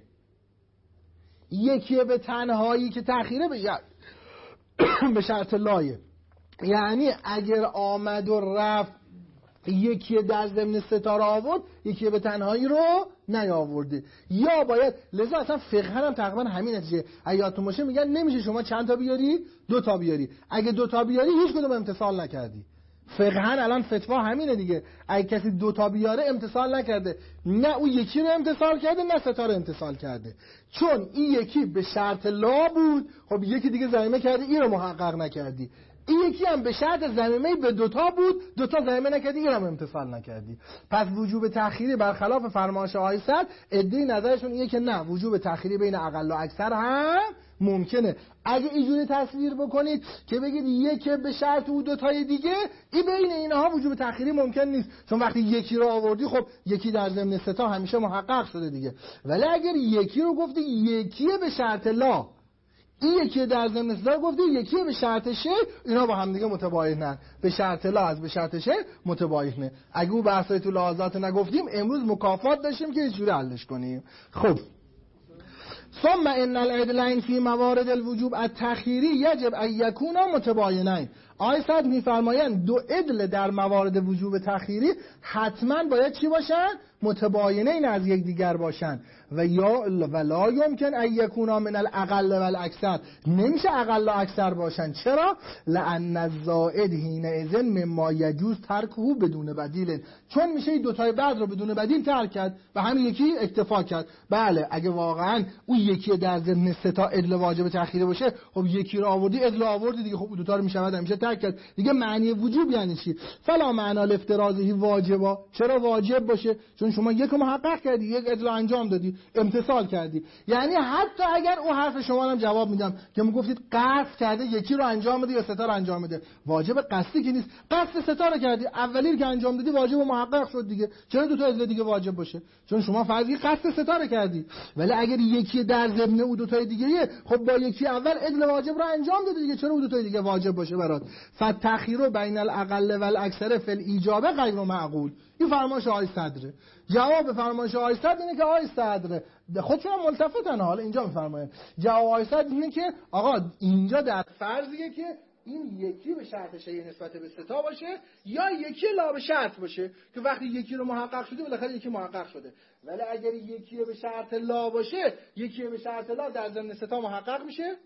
یکی به تنهایی که تأخیره به شرط به شرط لایه. یعنی اگر آمد و رفت یکی در ضمن ستاره آورد، یکی به تنهایی رو نیاورده، یا باید، لذا اصلا فقه هم تقریبا همین نتیجه ایاتون باشه، میگن نمیشه شما چند تا بیاری؟ دو تا بیاری. اگه دو تا بیاری هیچ کدوم امتثال نکردی. فقهن الان فتوا همینه دیگه، اگه کسی دو تا بیاره امتثال نکرده، نه اون یکی رو امتثال کرده نه ستا رو امتثال کرده، چون این یکی به شرط لا بود، خب یکی دیگه ضمیمه کردی، این رو محقق نکردی. این یکی هم به شرط ضمیمه به دوتا بود، دوتا ضمیمه نکردی، این هم امتثال نکردی. پس وجوب تأخیری برخلاف فرمایش آقای صدر، عده‌ای نظرشون اینه که نه، وجوب تأخیری بین اقل و اکثر هم ممکنه. اگه اینجوری تصویر بکنید که بگید یکی به شرط او دوتای دیگه، این بین اینها وجوب تأخیری ممکن نیست، چون وقتی یکی رو آوردی خب یکی در ضمن ستا همیشه محقق شده دیگه. ولی اگر یکی رو گفتی یکی به شرط لا، این یکی در ضمن ستا گفتی یکی به شرط شه، اینا با هم دیگه متباینن. به شرط لا از به شرط شه متباینه. اگه او بحثای تو لحاظات نگفتیم، امروز مکافات داشتیم که اینجوری حلش کنیم. خب ثم ان العدلین فی موارد الوجوب التأخیری یجب ان یکونا متباینین. آیه صد میفرمایند دو عدل در موارد وجوب تأخیری حتما باید چی باشن؟ متباینین، از یک دیگر باشن. و یا ولا یمکن ان یکونا من الاقل و الاکثر، نمیشه اقل و اکثر باشن. چرا؟ لان الزائد حینئذ مما یجوز ترکه بدون بدیل، چون میشه این دوتای بعد رو بدون بدیل ترک کرد و همین یکی اکتفا کرد. بله اگه واقعا اون یکی در ضمن سه تا عدل واجب تأخیری باشه، خب یکی رو آوردی عدل آوردی دیگه، خب دو تا رو میشود همیشه ترک کرد دیگه. معنی وجوب یعنی چی؟ فلا معنا الافتراضی واجبا، چرا واجب باشه؟ چون شما یک محقق کردی، یک عدل انجام دادی، امتثال کردی. یعنی حتی اگر اون حرف شما هم جواب میدم که میگفتید قصد کرده یکی رو انجام بده یا ستا رو انجام بده، واجب قصدی که نیست، قصد ستا رو کردی، اولی رو که انجام دادی واجب و محقق شد دیگه، چرا دو تا عدل دیگه واجب باشه؟ چون شما فرضی قصد ستا رو کردی. ولی اگر یکی در ضمن اون دو تای دیگه، خب با یکی اول عدل واجب رو انجام دادی دیگه، چرا اون دو تای دیگه واجب باشه برات؟ فتأخیر بین الاقل و الاکثر فی الاجابه غیر معقول. این فرمایش آقای صدره. جواب فرمایش آقای صدر اینه که آقای صدر خودشون هم ملتفتن، حالا اینجا میفرماین جواب آقای صدر اینه که آقا اینجا در فرضیه که این یکی به شرط شیء نسبت به ستا باشه یا یکی لا به شرط باشه، که وقتی یکی رو محقق شده بالاخره یکی محقق شده. ولی اگر یکی به شرط لا باشه، یکی به شرط لا در ضمن ستا محقق میشه؟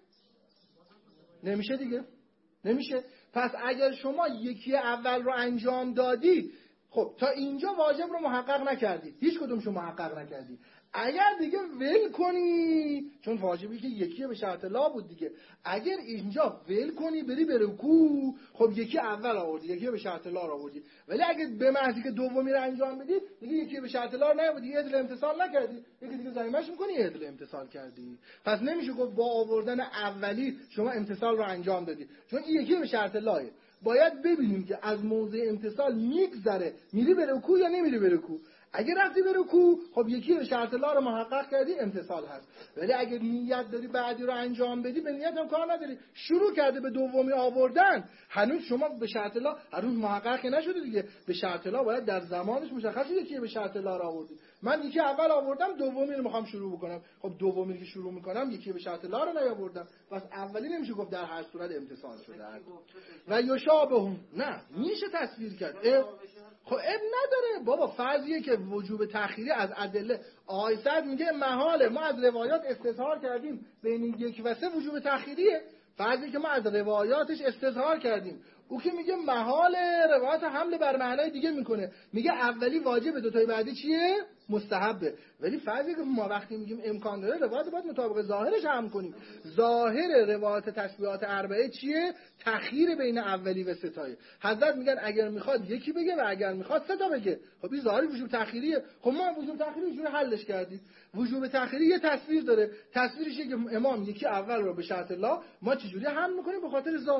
نمیشه دیگه، نمیشه. پس اگر شما یکی اول رو انجام دادی، خب تا اینجا واجب رو محقق نکردی، هیچ کدومشو محقق نکردی. اگر دیگه ول کنی، چون واجبی که یکی به شرط لا بود دیگه، اگر اینجا ول کنی بری به رکوع، خب یکی اول آوردی، یکی به شرط لا آوردی. ولی اگه به محضی که دومی رو انجام بدی دیگه یکی به شرط لا نیاوردی، عدل امتثال نکردی، یکی دیگه ضمیمش می‌کنی عدل امتثال کردی. پس نمیشه گفت با آوردن اولی شما امتثال رو انجام دادی، چون این یکی به شرط لاه. باید ببینیم که از موضع امتثال میگذره، میری به رکوع یا نمیری به رکوع. اگر رفتی به رکوع، خب یکی به شرط لا رو محقق کردی، امتثال هست. ولی اگر نیت داری بعدی رو انجام بدی، به نیت هم کار نداری، شروع کرده به دومی آوردن، هنوز شما به شرط لا هنوز محقق نشده دیگه. به شرط لا باید در زمانش مشخصه یکی به شرط لا رو آوردی. من یکی اول آوردم، دومی رو میخوام شروع بکنم، خب دومی که شروع میکنم یکی به شرط لا رو نیاوردم، پس اولی نمیشه گفت در هر صورت امتثال شده. و یشابه نه میشه تصویر کرد. خب اب نداره بابا، فرضیه که وجوب تأخیری از ادله. آقای صدر میگه محاله، ما از روایات استظهار کردیم بین یک و سه وجوب تأخیریه، فرضی که ما از روایاتش استظهار کردیم. او که میگه محاله، روایات حمله بر معنای دیگه میکنه، میگه اولی واجبه، دوتای بعدی چیه؟ مستحبه. ولی فرضی که ما وقتی میگیم امکان داره، روایات باید مطابق ظاهرش هم کنیم. ظاهر روایات تشبیهات اربعه چیه؟ تأخیر بین اولی و ستای. حضرت میگن اگر میخواد یکی بگه و اگر میخواد سه تا بگه. خب این ظاهری وجوب تأخیریه. خب ما وجوب تأخیری اینجوری حلش کردیم. وجوب تأخیری یه تصویر داره، تصویرش که امام یکی اول رو به شرط لا، ما چجوری حل میکنیم؟ به خاطر ظاهر.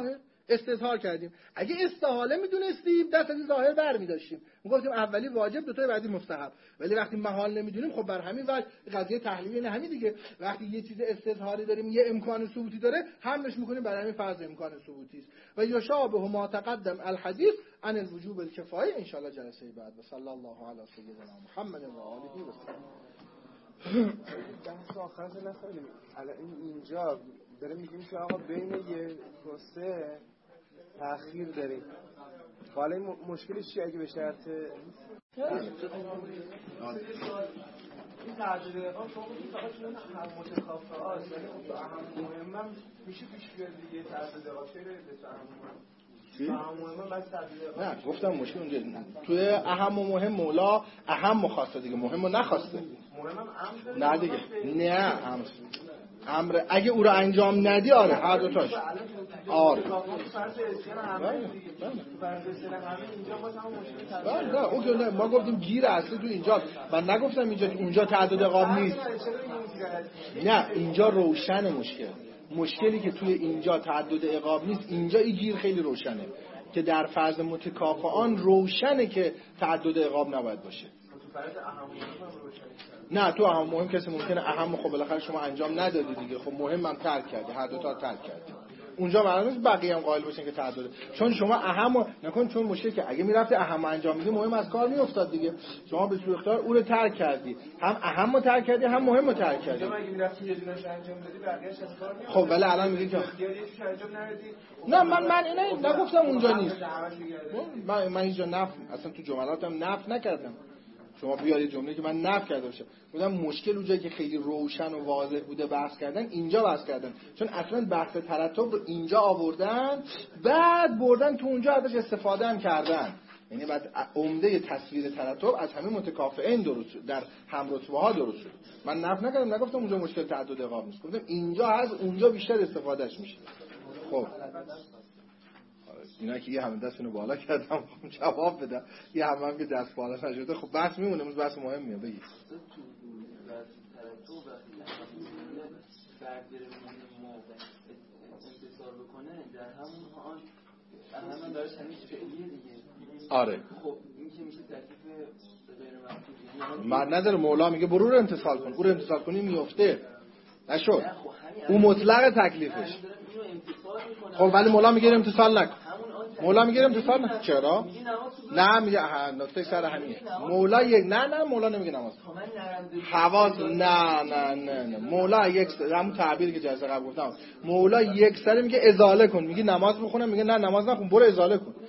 استظهار کردیم. اگه استحاله میدونستیم دست از ظاهر برمی‌داشتیم، میگفتیم اولی واجب دو تا بعدی مستحب. ولی وقتی محال نمیدونیم خب بر همین وجه قضیه تحلیلی نه همین دیگه. وقتی یه چیز استظهاری داریم یه امکان ثبوتی داره حملش میکنیم بر همین فرض امکان ثبوتی است. و یشابه ما تقدم الحدیث عن الوجوب الکفایه ان شاء الله جلسه بعد. و صلی الله علی سیدنا محمد و آله و سلم. بحث آخرش نخواهیم الان اینجا داره میگیم که آقا بین یه سه تأخیر داریم. حالا این مشکلش چیه اگه به شرط این تعدیل اقام شما این فقط چون هم متکافه هاست، یعنی اون اهم مهمم میشه پیش بیاد دیگه تعدیل اقام چه به چی؟ نه گفتم مشکل اونجا توی اهم و مهم مولا اهم مخواسته دیگه، مهم و نخواسته. نه دیگه نه امر امر اگه او رو انجام ندی آره هر دو تاش آره نه اون که ما گفتیم گیر اصلی تو اینجا، من نگفتم اینجا اونجا تعدد اقام نیست. نه اینجا روشن مشکل مشکلی که توی اینجا تعدد اقام نیست، اینجا این گیر خیلی روشنه که در فرض متکافئان روشنه که تعدد اقام نباید باشه. نه تو اهم مهم کسی ممکنه اهم خب بالاخره شما انجام ندادی دیگه، خب مهمم ترک کردی، هر دو تا ترک کردی. اونجا معلومه نیست بقیه هم قائل باشن که تعدد، چون شما اهم نکن، چون مشکل که اگه میرفتی اهم انجام میدی مهم از کار میافتاد دیگه. شما به سوء اختیار او رو ترک کردی، هم اهم رو ترک کردی هم مهم رو ترک کردی. اگه میرفتی یه دونهش انجام بدی بقیه‌اش از کار میافتاد. خب ولی الان میگی که انجام ندادی. نه من من اینا نگفتم اونجا نیست. من من اینجا نف اصلا تو جملاتم نف نکردم. شما بیارید جمله که من نف کرده باشه. گفتم مشکل اونجایی که خیلی روشن و واضح بوده بحث کردن، اینجا بحث کردن، چون اصلا بحث ترتب رو اینجا آوردن بعد بردن تو اونجا ازش استفاده هم کردن. یعنی بعد عمده تصویر ترتب از همین متکافئین درست شد، در هم رتبه ها درست شد. من نف نکردم، نگفتم اونجا مشکل تعدد اقام نیست، گفتم اینجا از اونجا بیشتر استفادهش میشه. خب اینا که یه همه دستونو بالا کردم خب جواب بدم، یه همه هم که دست بالا نشده. خب بحث میمونه، امروز بحث مهمیه. بگید آره خب این که میشه تکلیف غیر مفهوم، من نداره مولا میگه برو رو امتصال کن، او رو امتصال کنی میفته نشد او مطلق تکلیفش. خب ولی مولا میگه امتصال نکن، مولا میگه امتصال نکن. چرا؟ نه میگه نکته سر همینه. مولا یک نه نه مولا نمیگه نماز حواس نه نه نه نه مولا یک همون تعبیری که جلسه قبل گفتم، مولا یک سره میگه ازاله کن، میگه نماز بخونم میگه نه نماز نخون برو ازاله کن.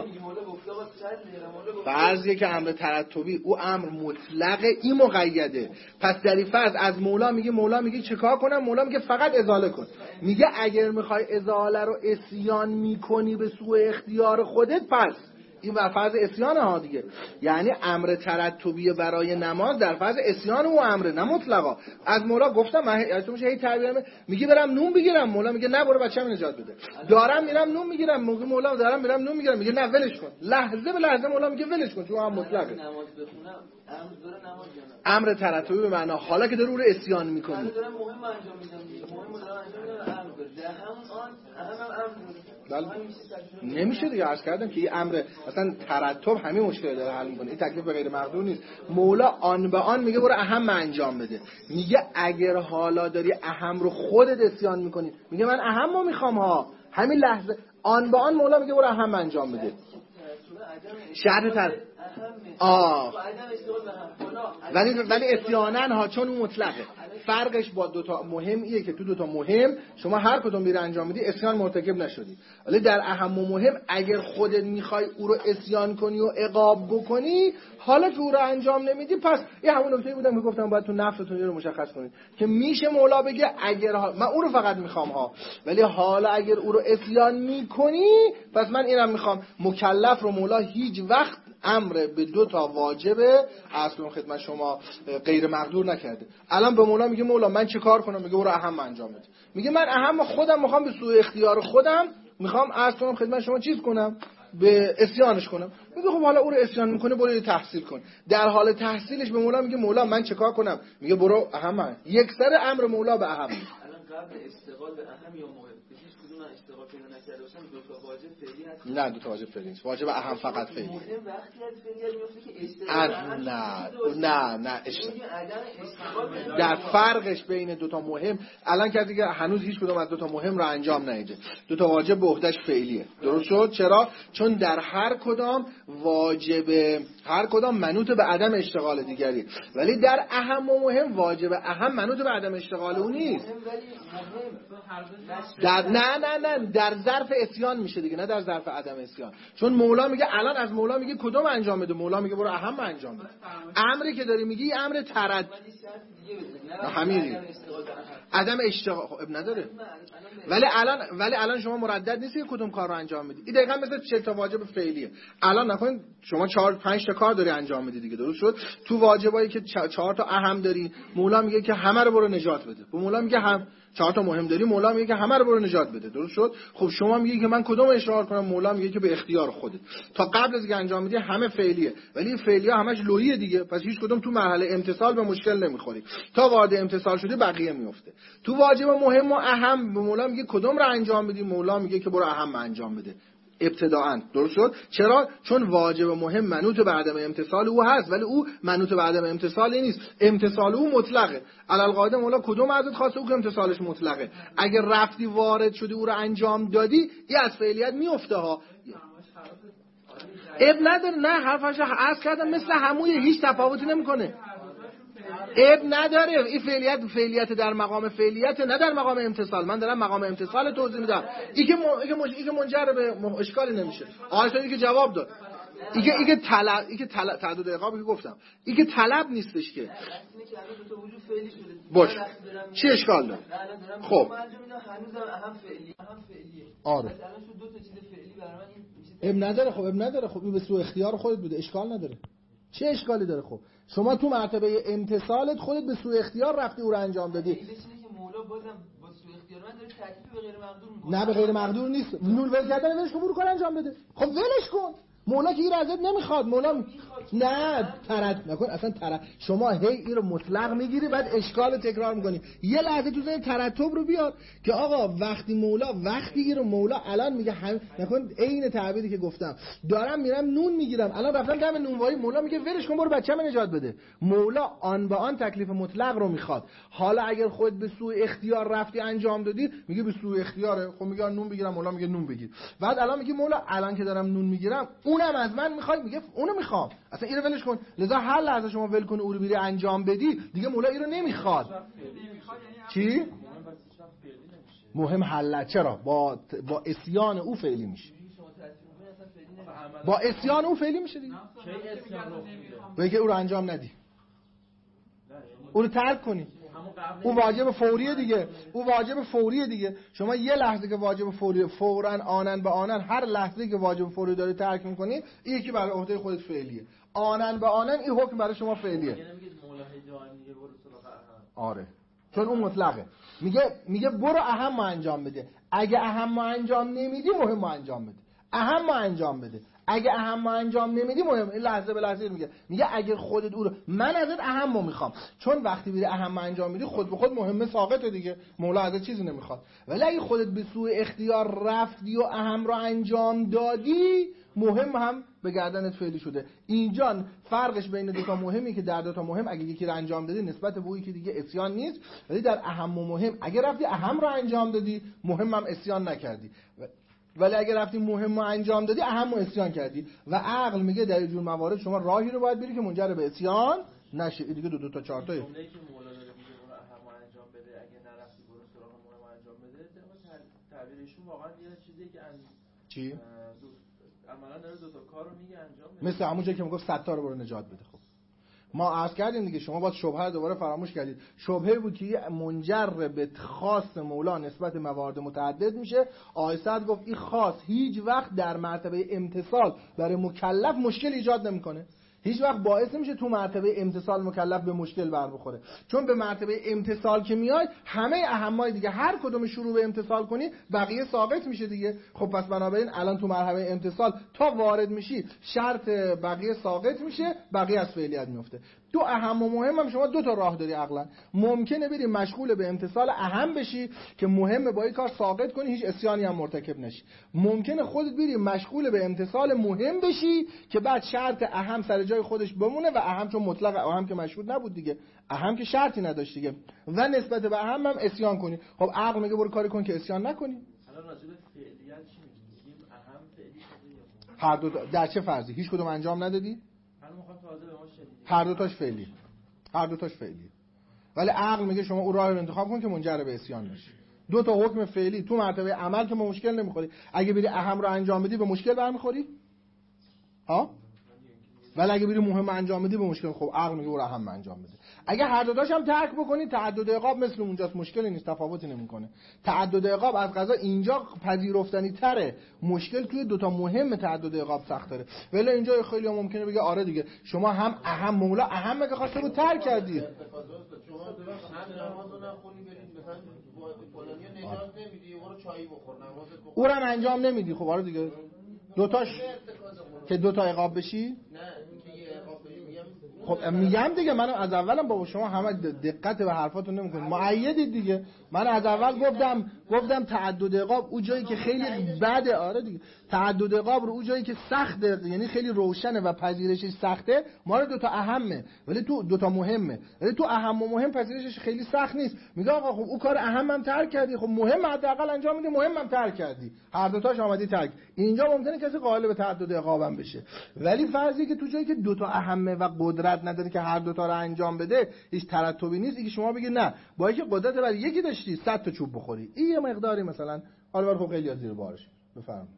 بعضیه که امر ترتبی او امر مطلقه این مقیده، پس در این فرض از مولا میگه مولا میگه چیکار کنم، مولا میگه فقط ازاله کن. میگه اگر میخوای ازاله رو عصیان میکنی به سوء اختیار خودت، پس این بر فرض عصیان ها دیگه. یعنی امر ترتبی برای نماز در فرض عصیان و امر نه مطلقا. از مولا گفتم من یادتون میشه هی تعبیر میگه برم نون بگیرم، مولا میگه نه برو بچه‌م نجات بده. دارم میرم نون میگیرم، موقع مولا دارم میرم نون میگیرم میگه نه ولش کن. لحظه به لحظه مولا میگه ولش کن، چون هم مطلقه. نماز بخونم امر داره نماز امر ترتبی به معنا حالا که داره او رو عصیان میکنی. دارم مهم انجام میدم، مهم دارم انجام میدم امر در همون آن اهم امر بله نمیشه دیگه. عرض کردم که این امر اصلا ترتب همین مشکل داره حل میکنه، این تکلیف به غیر مقدور نیست. مولا آن به آن میگه برو اهم انجام بده. میگه اگر حالا داری اهم رو خودت عصیان میکنی، میگه من اهمو میخوام ها همین لحظه، آن به آن مولا میگه برو اهم انجام بده. شرط تر آه ولی ولی عصیانن ها، چون اون مطلقه. فرقش با دو تا مهم ایه که تو دو تا مهم شما هر کدوم بیره انجام میدی عصیان مرتکب نشدی، ولی در اهم و مهم اگر خودت میخوای او رو عصیان کنی و عقاب بکنی، حالا که او رو انجام نمیدی، پس این همون نکته بودم که گفتم باید تو نفستون رو مشخص کنید که میشه مولا بگه اگر ها... من او رو فقط میخوام ها، ولی حالا اگر او رو عصیان میکنی پس من اینم میخوام. مکلف رو مولا هیچ وقت امر به دو تا واجبه اصلا خدمت شما غیر مقدور نکرده. الان به مولا میگه مولا من چه کار کنم؟ میگه برو اهم انجام بده. میگه من اهم خودم میخوام به سوء اختیار خودم میخوام اصلا خدمت شما چیز کنم، به عصیانش کنم. میگه خب حالا او رو عصیان میکنه برو تحصیل کن. در حال تحصیلش به مولا میگه مولا من چه کار کنم؟ میگه برو اهم. یک سر امر مولا به اهم. الان قبل استقال به اهم یا مهم به هیچ کدوم من استقال پیدا نکرده باشم دو تا واجب فعلی هست؟ نه دو تا واجب فعلی نیست، واجب اهم فقط فعلی. مهم وقتی از فعلی میفته که استقال نه نه نه اشتباه. در فرقش بین دو تا مهم الان کسی که هنوز هیچ کدوم از دو تا مهم رو انجام ندیده، دو تا واجب به عهدهش فعلیه. درست شد؟ چرا؟ چون در هر کدام واجب هر کدام منوط به عدم اشتغال دیگری، ولی در اهم و مهم واجب اهم منوط به عدم اشتغال اون نیست. در نه نه نه در ظرف عصیان میشه دیگه، نه در ظرف عدم عصیان. چون مولا میگه الان از مولا میگه کدوم انجام بده، مولا میگه برو اهم انجام بده. امری که داری میگی امر ترد همینی عدم اشتغال خب نداره. ولی الان ولی الان شما مردد نیستی که کدوم کار رو انجام میدی. این دقیقاً مثل چه تا واجب فعلیه. الان نکن شما چهار پنج تا کار داری انجام میدی دیگه، درست شد؟ تو واجبایی که چهار تا اهم داری، مولا میگه که همه رو برو نجات بده. به مولا میگه هم چهار تا مهم داری، مولا میگه که همه رو برو نجات بده. درست شد؟ خب شما میگی که من کدوم اشتغال کنم، مولا میگه که به اختیار خودت. تا قبل از اینکه انجام میدی همه فعلیه، ولی این فعلیه همش لوحیه دیگه، پس هیچ کدوم تو مرحله امتثال به مشکل نمیخوری. تا وارد امتثال شدی بقیه میفته. تو واجب مهم و اهم به مولا میگه کدوم رو انجام میدی، مولا میگه که برو اهم انجام بده ابتداءً. درست شد؟ چرا؟ چون واجب مهم منوط به عدم امتثال او هست، ولی او منوط به عدم امتثالی نیست. امتثال او مطلقه. علالقاعده مولا کدوم ازت خواسته او که امتثالش مطلقه. اگر رفتی وارد شدی او رو انجام دادی، این از فعلیت میفته ها. اب نداره، نه حرفش عرض کردم مثل هموی هیچ تفاوتی نمیکنه. اب نداره. این فعلیت فعلیت در مقام فعلیت، نه در مقام امتثال. من دارم مقام امتثال توضیح میدم. این که این که منجر به اشکالی نمیشه. آقای که جواب داد. این که این که طلب این که طلب تعدد عقابی که گفتم، این که طلب نیستش که باش چی اشکال داره. خب آره اب نداره. خب اب نداره. خب این به سوء اختیار خودت بوده، اشکال نداره. چه اشکالی داره؟ خب شما تو مرتبه امتثالت خودت به سوء اختیار رفتی او رو انجام دادی. نه به غیر مقدور نیست. نون ول کردن ولش کن برو کار انجام بده. خب ولش کن. مولا که این رو ازت نمیخواد. مولا نه ترد نکن اصلا. ترد شما هی این رو مطلق میگیری بعد اشکال تکرار میکنی. یه لحظه تو ذهن ترتب رو بیار که آقا وقتی مولا وقتی این رو مولا الان میگه هم نکن عین تعبیری که گفتم دارم میرم نون میگیرم، الان رفتم دم نونوایی، مولا میگه ولش کن برو بچه‌م نجات بده. مولا آن به آن تکلیف مطلق رو میخواد. حالا اگر خود به سوء اختیار رفتی انجام دادی میگه به سوء اختیاره. خب میگه نون بگیرم، مولا میگه نون بگیر. بعد الان میگه مولا الان که دارم نون میگیرم اونم از من میخواد، میگه اونو میخوام. اصلا اینو ولش کن. لذا هر لحظه شما ول کنی او رو بری انجام بدی دیگه مولا اینو نمیخواد. چی؟ مهم حل. چرا؟ با با عصیان او فعلی میشه. با عصیان او فعلی میشه دیگه. بگه او رو انجام ندی، او رو ترک کنی. او واجب فوریه دیگه. او واجب فوریه دیگه. شما یه لحظه که واجب فوری فوراً آنن به آنن، هر لحظه که واجب فوری داری ترک میکنی، این یکی برای عهده خودت فعلیه. آنن به آنن این حکم برای شما فعلیه. آره چون اون مطلقه. میگه میگه برو اهم انجام بده. اگه اهم انجام نمیدی مهم انجام بده. اهم انجام بده. اگه اهم انجام نمیدی مهم. این لحظه به لحظه میگه میگه اگر خودت او رو من ازت اهم میخوام، چون وقتی میری اهم انجام میدی خود به خود مهمه ساقطه دیگه، مولا ازت چیزی نمیخواد. ولی اگه خودت به سوء اختیار رفتی و اهم رو انجام دادی مهم هم به گردنت فعلی شده. اینجا فرقش بین دو تا مهمی که در دو تا مهم اگه یکی رو انجام دادی نسبت به اون که دیگه عصیان نیست، ولی در اهم و مهم اگه رفتی اهم رو انجام دادی مهم هم عصیان نکردی، ولی اگه رفتی مهم رو انجام دادی اهم رو عصیان کردی. و عقل میگه در این جور موارد شما راهی رو باید بری که منجر به عصیان نشه. این دیگه دو دو تا چهار تا جمله‌ای که مولا داره میگه برو اهم انجام بده، اگه نرفتی برو سراغ مهم انجام بده، تعبیرشون واقعا یه چیزی که ان... چی عملا داره دو تا کار رو میگه انجام بده، مثل همون جایی که میگفت ستار رو برو نجات بده. خب ما عرض کردیم دیگه، شما باید شبهه رو دوباره فراموش کردید. شبهه بود که منجر به خاص مولا نسبت موارد متعدد میشه. آقای سعد گفت این خاص هیچ وقت در مرتبه امتثال برای مکلف مشکل ایجاد نمیکنه، هیچ وقت باعث نمیشه تو مرتبه امتثال مکلف به مشکل بر بخوره. چون به مرتبه امتثال که میای همه اهمای دیگه هر کدوم شروع به امتثال کنی بقیه ثابت میشه دیگه. خب پس بنابراین الان تو مرحله امتثال تا وارد میشی شرط بقیه ثابت میشه، بقیه از فعلیت میفته. تو اهم و مهم هم شما دو تا راه داری عقلا. ممکنه بری مشغول به امتثال اهم بشی که مهم با این کار ساقط کنی، هیچ عصیانی هم مرتکب نشی. ممکنه خودت بری مشغول به امتثال مهم بشی که بعد شرط اهم سر جای خودش بمونه و اهم چون مطلق اهم که مشروط نبود دیگه، اهم که شرطی نداشت دیگه، و نسبت به اهم هم عصیان کنی. خب عقل میگه برو کاری کن که عصیان نکنی. الان راجع به فعلیت چی میگیم؟ اهم فعلی شده یا هر دو تا در چه فرضی هیچ کدوم انجام ندادی؟ الان میخوام تازه به ما شدید. هر دو تاش فعلی، هر دو تاش فعلی. ولی عقل میگه شما اون راه رو انتخاب کن که منجر به عصیان بشه. دو تا حکم فعلی تو مرتبه عمل که به مشکل نمیخوری. اگه بری اهم رو انجام بدی به مشکل برمیخوری؟ ها؟ ولی اگه بری مهم انجام بدی به مشکل. خب عقل میگه برو اهم انجام بده. اگه هر دو تاش هم ترک بکنی تعدد عقاب مثل اونجاست، مشکلی نیست، تفاوتی نمیکنه. تعدد عقاب از قضا اینجا پذیرفتنی تره، مشکل توی دو تا مهم تعدد عقاب سخت داره. ولی اینجا خیلی ممکنه بگه آره دیگه شما هم اهم مولا اهم که خواسته رو ترک کردی. شما هم نمازو نخونی برید مثلا فلانیو نجات نمیدی برو چایی بخور نمازت بخور. اونم انجام نمیدی. خب آره دیگه دو تاش که دو تا عقاب بشی. نه که یه عقاب بشی میگم. خب میگم دیگه من از اولم بابا شما همه دقت به حرفاتون نمیکنید، مؤیدید دیگه. من از اول گفتم گفتم تعدد عقاب اون جایی که خیلی بده، آره دیگه تعدد عقاب رو اون جایی که سخته یعنی خیلی روشنه و پذیرشش سخته ما رو دو تا اهمه ولی تو دو تا مهمه، ولی تو اهم و مهم پذیرشش خیلی سخت نیست. میگه آقا خب اون کار اهمم ترک کردی، خب مهم حداقل انجام میدی، مهمم ترک کردی، هر دو تاش اومدی ترک. اینجا ممکنه کسی قائل به تعدد عقابم بشه، ولی فرضی که تو جایی که دو تا اهمه و قدرت نداره که هر دو تا رو انجام بده هیچ ترتبی نیست. اینکه شما بگید نه با اینکه قدرت بر یکی داشتی صد تا چوب بخوری این یه مقداری مثلا حالا خب خیلی از زیر بارش. بفرمایید.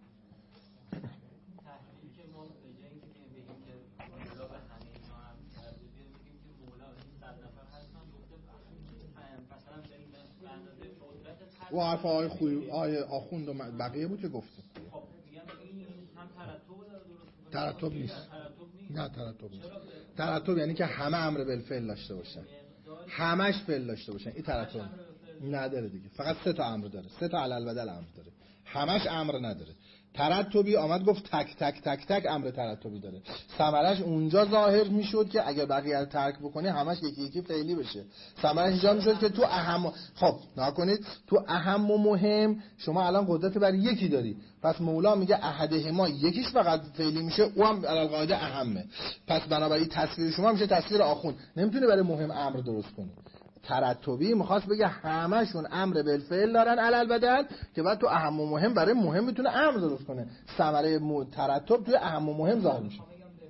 تحلیلی که ما به جای اینکه بگیم که مولا به همه اینا هم بگیم که مولا این صد نفر هستن گفته مثلا به اندازه قدرت و حرف آقای خوی آقای آخوند و بقیه بود که گفته. خب میگم این هم ترتب داره درست؟ ترتب نیست. نه ترتب نیست. ترتب یعنی که همه امر بالفعل داشته باشن، همش فعل داشته باشن، این ترتب نداره دیگه. فقط سه تا امر داره، سه تا علل بدل امر داره، همش امر نداره. ترتبی آمد گفت تک تک تک تک امر ترتبی داره. ثمرش اونجا ظاهر میشد که اگر بقیه رو ترک بکنی همش یکی یکی فعلی بشه. ثمرش اینجا میشد که تو اهم خب نکنید تو اهم و مهم شما الان قدرت بر یکی داری، پس مولا میگه احدهما یکیش فقط فعلی میشه، او هم علی القاعده اهمه. پس بنابراین تصویر شما میشه تصویر آخون، نمیتونه برای مهم امر درست کنی. ترتبی میخواست بگه همشون امر بالفعل دارن علل بدل که بعد تو اهم و مهم برای مهم میتونه امر درست کنه. ثمره ترتب توی اهم و مهم ظاهر میشه.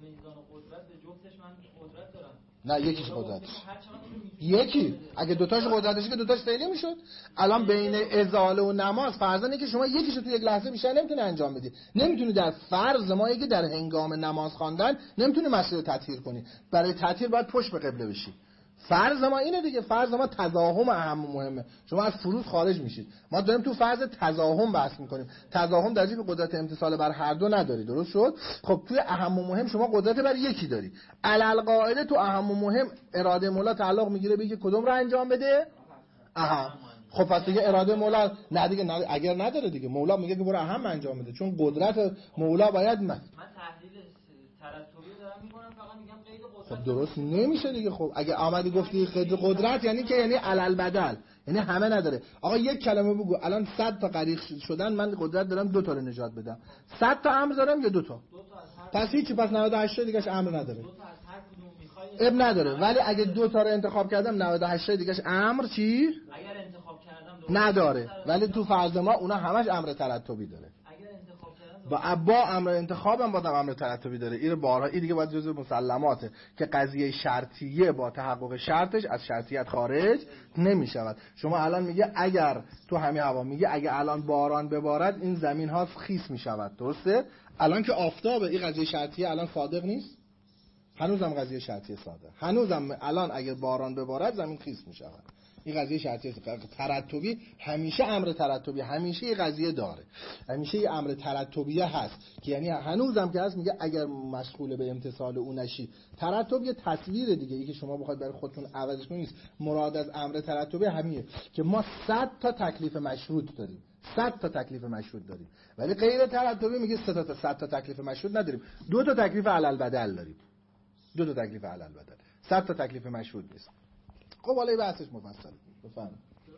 نه یکیش قدرتش یکی، اگه دوتاش قدرتشه که دوتاش فعلی میشد. الان بین ازاله و نماز فرض اینه که شما یکیشو تو یک لحظه بیشتر نمیتونی انجام بدی، نمیتونی در فرض ما که در هنگام نماز خواندن نمیتونی مسیر تطهیر کنی، برای تطهیر باید پشت به قبله بشی. فرض ما اینه دیگه، فرض ما تزاحم اهم و مهمه، شما از فروض خارج میشید. ما داریم تو فرض تزاحم بحث میکنیم. تزاحم در جهت قدرت امتثال بر هر دو نداری، درست شد؟ خب توی اهم و مهم شما قدرت بر یکی داری. علل قاعده تو اهم و مهم اراده مولا تعلق میگیره به که کدوم رو انجام بده؟ اهم. خب پس دیگه اراده مولا نه دیگه نه، اگر نداره دیگه مولا میگه که برو اهم انجام بده، چون قدرت مولا باید من من تحلیل ترتبی دارم میکنم، فقط میگم قید قدرت. خب درست نمیشه دیگه. خب اگه آمدی گفتی قید قدرت یعنی که یعنی علل بدل، یعنی همه نداره. آقا یک کلمه بگو الان صد تا غریق شدن من قدرت دارم دو تا رو نجات بدم، صد تا امر دارم یا دو تا؟ پس هیچی، پس نود و هشت دیگهش امر نداره، اب نداره. ولی اگه دو تا رو انتخاب کردم نود و هشت دیگهش امر چی؟ اگر انتخاب کردم نداره. ولی تو فرض ما اونا همش امر ترتبی داره. با با امر انتخابم با امر ترتبی داره. این بارها این دیگه باید جزء مسلماته که قضیه شرطیه با تحقق شرطش از شرطیت خارج نمیشود. شما الان میگه اگر تو همین هوا میگه اگه الان باران ببارد این زمین ها خیس میشود، درسته؟ الان که آفتابه این قضیه شرطیه الان صادق نیست، هنوزم قضیه شرطیه صادق، هنوزم الان اگه باران ببارد زمین خیس میشود. این قضیه شرطیه ترتبی همیشه امر ترتبی همیشه این قضیه داره، همیشه این امر ترتبیه هست که یعنی هنوزم که هست میگه اگر مشغول به امتثال اون نشی. ترتب یه تصویر دیگه ای که شما بخواید برای خودتون عوضش کنید. مراد از امر ترتبی همینه که ما صد تا تکلیف مشروط داریم، صد تا تکلیف مشروط داریم، ولی غیر ترتبی میگه صد تا صد تا تکلیف مشروط نداریم، دو تا تکلیف علل بدل داریم، دو تا تکلیف علل بدل. صد تا تکلیف مشهود نیست. خب حالا این بحثش مفصل بفهم.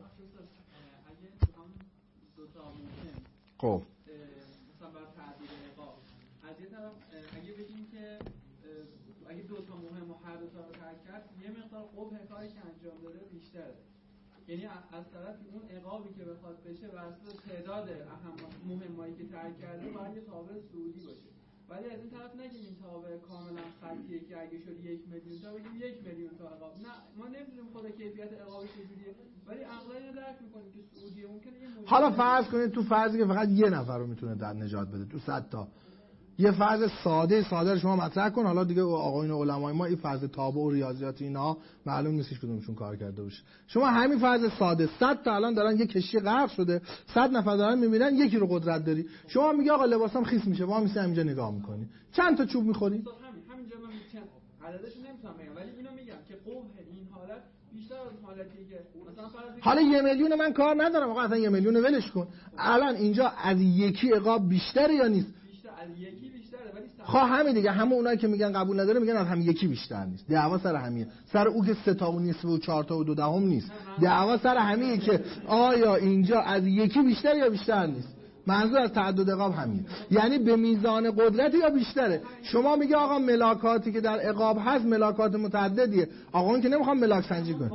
خب مثلا بر تعدیل عقاب از یه طرف اگه بگیم که اگه دو تا مهم و هر دو تا رو ترک کرد یه مقدار قبح کاری که انجام داده بیشتره، یعنی از طرف اون عقابی که بخواد بشه بر اساس تعداد اهم مهمایی که ترک کرده باید یه تابع سعودی باشه، ولی از این طرف نگیم این تابع کاملا خطیه که اگه شد یک میلیون تا بگیم یک میلیون تا عقاب. نه ما نمیدونیم خود کیفیت عقابی چجوریه، ولی عقلا اینو درک میکنیم که سعودی ممکنه یه حالا فرض کنید تو فرضی که فقط یه نفر رو میتونه در نجات بده تو صد تا، یه فرض ساده ساده شما مطرح کن. حالا دیگه آقایون علمای ما این فرض تابع و ریاضیات اینا معلوم نیستش کدومشون کار کرده باشه. شما همین فرض ساده صد تا الان دارن یه کشتی غرق شده، صد نفر دارن میمیرن، یکی رو قدرت داری، شما میگی آقا لباسام خیس میشه، وا میسی همینجا نگاه میکنی، چند تا چوب میخوری؟ همین همینجا من میگم عددش نمیتونم بگم، ولی اینو میگم که قبح این حالت بیشتر از حالتی که مثلا فرض حالا یه میلیون من کار ندارم آقا، اصلا یه میلیون ولش کن. الان اینجا از یکی عقاب بیشتره یا نیست؟ بیشتر از یکی بیشتره، ولی خب همین دیگه، همه اونایی که میگن قبول نداره میگن از هم یکی بیشتر نیست. دعوا سر همیه، سر او که سه تا و نصف و چهار تا و دو دهم نیست. دعوا سر همیه که آیا اینجا از یکی بیشتر یا بیشتر نیست. منظور از تعدد عقاب همین، یعنی به میزان قدرت یا بیشتره. شما میگه آقا ملاکاتی که در عقاب هست ملاکات متعددیه، آقا اون که نمیخوام ملاک سنجی کنه.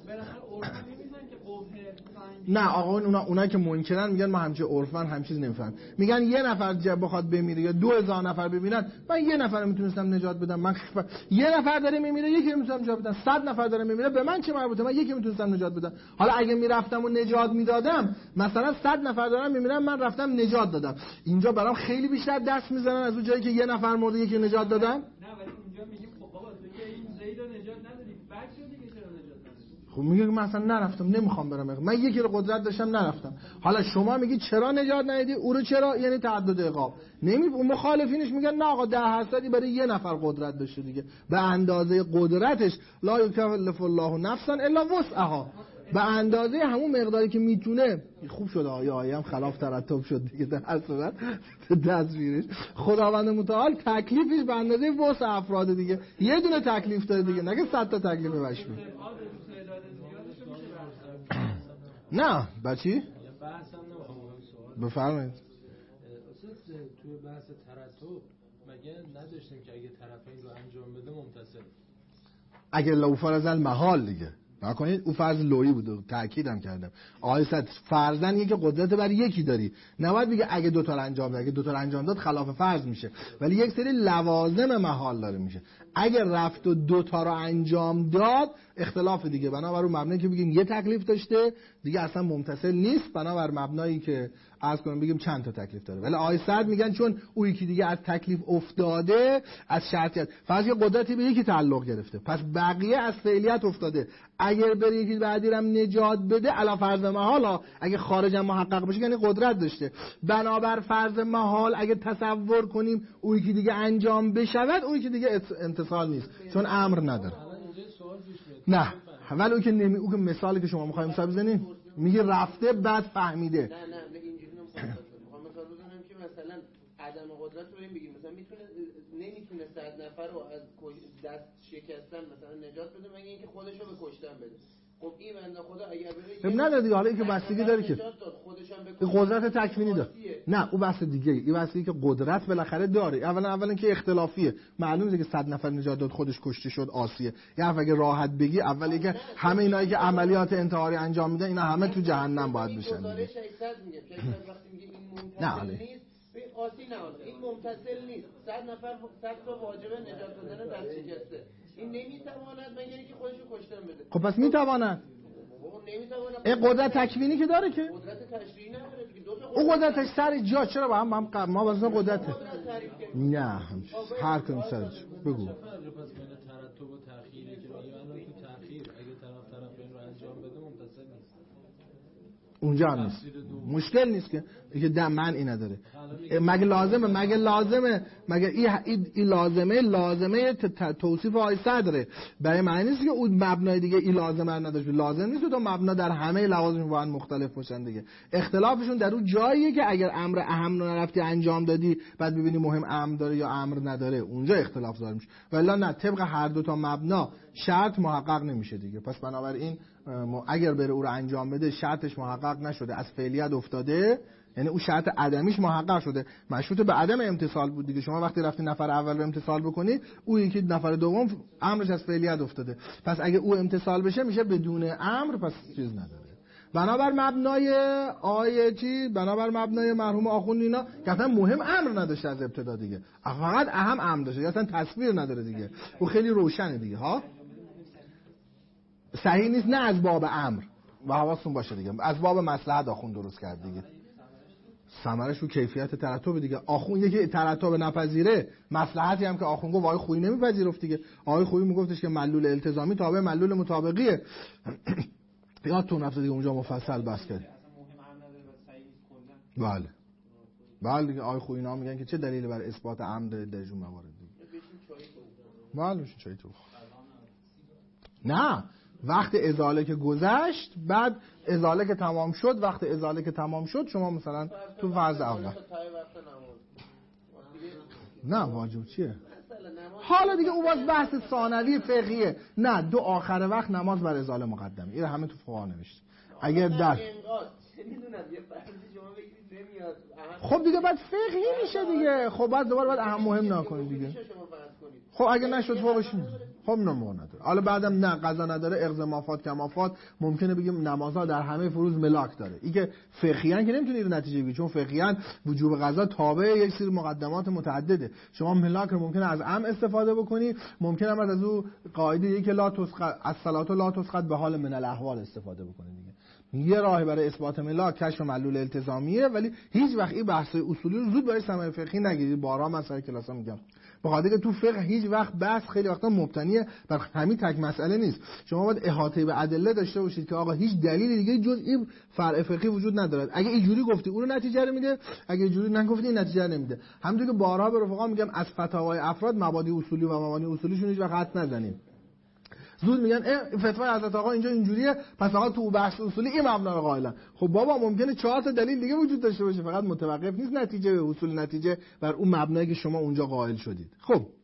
نه آقا اونا اونایی که منکرن میگن ما همچه عرفن هم چیز نمیفهم، میگن یه نفر جب بخواد بمیره یا دو هزار نفر بمیرن، من یه نفر میتونستم نجات بدم، من خب... یه نفر داره میمیره یکی میتونم نجات بدم، صد نفر داره میمیره به من چه مربوطه، من یکی میتونستم نجات بدم. حالا اگه میرفتم و نجات میدادم، مثلا صد نفر دارن میمیرن من رفتم نجات دادم، اینجا برام خیلی بیشتر دست میزنن از اون جایی که یه نفر مرده یکی نجات دادم. نه ولی اونجا میگیم خب بابا تو که این زید رو نجات ندادی، بعد شدی که چرا نجات ندادی؟ خب میگه من اصلا نرفتم، نمیخوام برم، من یکی رو قدرت داشتم نرفتم. حالا شما میگی چرا نجات ندادی، او رو چرا، یعنی تعدد عقاب. نمی مخالفینش میگن نه آقا ده درصدی برای یه نفر قدرت داشته دیگه، به اندازه قدرتش، لا یکلف الله نفسا الا وسعها، به اندازه همون مقداری که میتونه. خوب شد آیه آیه هم خلاف ترتب شد دیگه، در هر صورت تصویرش خداوند متعال تکلیفش به اندازه وسع افراد دیگه، یه دونه تکلیف داره دیگه، نگه صد تا تکلیف مشمول. نه بچی؟ بفرمایید. توی بحث ترتب مگه نداشتیم که اگه طرفین رو انجام بده ممتصل، اگه لو فرض المحال دیگه نکنید، اون فرض لویی بود، تاکیدم کردم آیه صد فرضاً یکی قدرت بر یکی داری، نباید بگه اگه دو تا انجام داد، اگه دو تا انجام داد خلاف فرض میشه، ولی یک سری لوازم محال داره میشه. اگه رفت و دو تا رو انجام داد اختلاف دیگه، بنابر اون مبنایی که بگیم یه تکلیف داشته دیگه اصلا ممتثل نیست، بنابر مبنایی که عرض کنم بگیم چند تا تکلیف داره. ولی آیه صد میگن چون اون یکی دیگه از تکلیف افتاده، از شرطیت فرض یه قدرتی به یکی تعلق گرفته، پس بقیه از فعلیت افتاده، اگر بره یکی بعدی رو نجات بده علا فرض محال، اگه خارج محقق بشه یعنی قدرت داشته. بنابر فرض محال اگه تصور کنیم اون یکی دیگه انجام بشود، اون یکی دیگه امتصال نیست چون امر نداره. نه ولی اون که نمی اون که مثالی که شما می‌خواید مثال بزنین میگه رفته بعد فهمیده. نه نه اینجوری نمی‌خوام مثال بزنم که مثلا عدم قدرت رو بگیم، مثلا میتونه نمیتونه صد نفر رو از دست شکستن مثلا نجات بده مگه اینکه خودش رو به کشتن بده. خب این بنده خدا اگر بره نداره دیگه، حالا این که بستگی داره که این قدرت تکوینی داره. نه اون بحث دیگه، این بحثی که قدرت بالاخره داره. اولا اولا که اختلافیه، معلومه که صد نفر نجات داد خودش کشته شد آسیه. یا اگه راحت بگی اولی که همه اینایی که عملیات انتحاری انجام میدن اینا همه تو جهنم باید بشن. نه آسی نه این ممتثل نیست. صد نفر صد تا واجبه نجات دادن دست شکسته. این نمیتواند مگر اینکه خودش رو کشتن بده. خب پس میتواند. نمیتواند. این قدرت تکوینی که داره که؟ قدرت تشریعی نداره دیگه. دو تا اون قدرتش سر جا، چرا با هم هم ما واسه قدرت نه هر کدوم سر جا. بگو. پس بین ترتب و تأخیری که میگن تو تأخیر اگه طرف طرفین رو انجام بده ممتصل نیست. اونجا هم نیست. مشکل نیست که که دم من این نداره. مگه لازمه مگه لازمه مگه این این لازمه لازمه توصیف آیه صدره. برای معنی نیست که اون مبنای دیگه این لازمه نداشت. لازم نیست تو مبنا در همه لوازم با هم مختلف باشن دیگه. اختلافشون در اون جاییه که اگر امر اهم رو نرفتی انجام دادی بعد ببینی مهم امر داره یا امر نداره، اونجا اختلاف ظاهر میشه. ولی نه، طبق هر دو تا مبنا شرط محقق نمیشه دیگه. پس بنابراین اگر بره او رو انجام بده شرطش محقق نشده، از فعلیت افتاده، یعنی اون شرط عدمیش محقق شده، مشروط به عدم امتصال بود دیگه. شما وقتی رفتی نفر اول رو امتصال بکنی، او یکی نفر دوم امرش از فعلیت افتاده، پس اگه او امتصال بشه میشه بدون امر، پس چیز نداره. بنابر مبنای آیه چی؟ بنابر مبنای مرحوم آخوند اینا که اصلا مهم امر نداشته از ابتدا دیگه، فقط اهم امر داشته، اصلا تصویر نداره دیگه. او خیلی روشنه دیگه ها. صحیح نیست نه از باب امر و حواستون باشه دیگه، از باب مصلحت آخوند درست کرد دیگه. ثمرش رو کیفیت ترتب دیگه. آخوند یکی ترتب نپذیره، مصلحتی هم که آخوند گفت آقای خویی نمیپذیرفت دیگه. آقای خویی میگفتش که معلول التزامی تابع معلول مطابقیه. یادتون رفته دیگه اونجا مفصل بحث کرد. بله بله دیگه. آقای خویی اینا میگن که چه دلیلی برای اثبات عمد داره در جون موارد دیگه. بله میشه چای تو. نه، وقت ازاله که گذشت، بعد ازاله که تمام شد، وقت ازاله که تمام شد، شما مثلا تو فرض اول نه واجب چیه؟ حالا دیگه اون باز بحث ثانوی فقهیه. نه، دو آخر وقت نماز بر ازاله مقدمه. این همه تو فقها نوشته. اگر در خب دیگه بعد فقهی میشه دیگه. خب بعد دوباره بعد اهم مهم نکنید دیگه. خب اگه نشد فوقش خب نمو نداره. حالا بعدم نه قضا نداره، اغزامافات کمافات ممکنه بگیم نمازها در همه فروض ملاک داره. این که فقهیان که نمیتونی رو نتیجه بگیری، چون فقهیان وجوب قضا تابع یک سری مقدمات متعدده. شما ملاک رو ممکنه از ام استفاده بکنی، ممکنه هم از اون قاعده یک لا تسقط الصلاه لا تسقط به حال من الاحوال استفاده بکنی دیگه. یه راهی برای اثبات ملاک کشف معلول التزامیه، ولی هیچ وقت این بحث اصولی رو زود برای ثمره فقهی نگیرید. بارها من سر کلاسا میگم به خاطر که تو فقه هیچ وقت بحث خیلی وقتا مبتنیه بر همین تک مسئله نیست. شما باید احاطه به ادله داشته باشید که آقا هیچ دلیل دیگه جز این فرع فقهی وجود ندارد. اگه اینجوری گفتی اون رو نتیجه رو میده، اگه اینجوری نگفتی این نتیجه نمیده. همونطور که بارها به رفقا میگم از فتاوای افراد مبادی اصولی و مبانی اصولیشون هیچ وقت حد نزنیم. زود میگن فتوای حضرت آقا اینجا اینجوریه، پس آقا تو بحث اصولی این مبنا رو قائلن. خب بابا ممکنه چهار تا دلیل دیگه وجود داشته باشه، فقط متوقف نیست نتیجه به اصول نتیجه بر اون مبنایی که شما اونجا قائل شدید. خب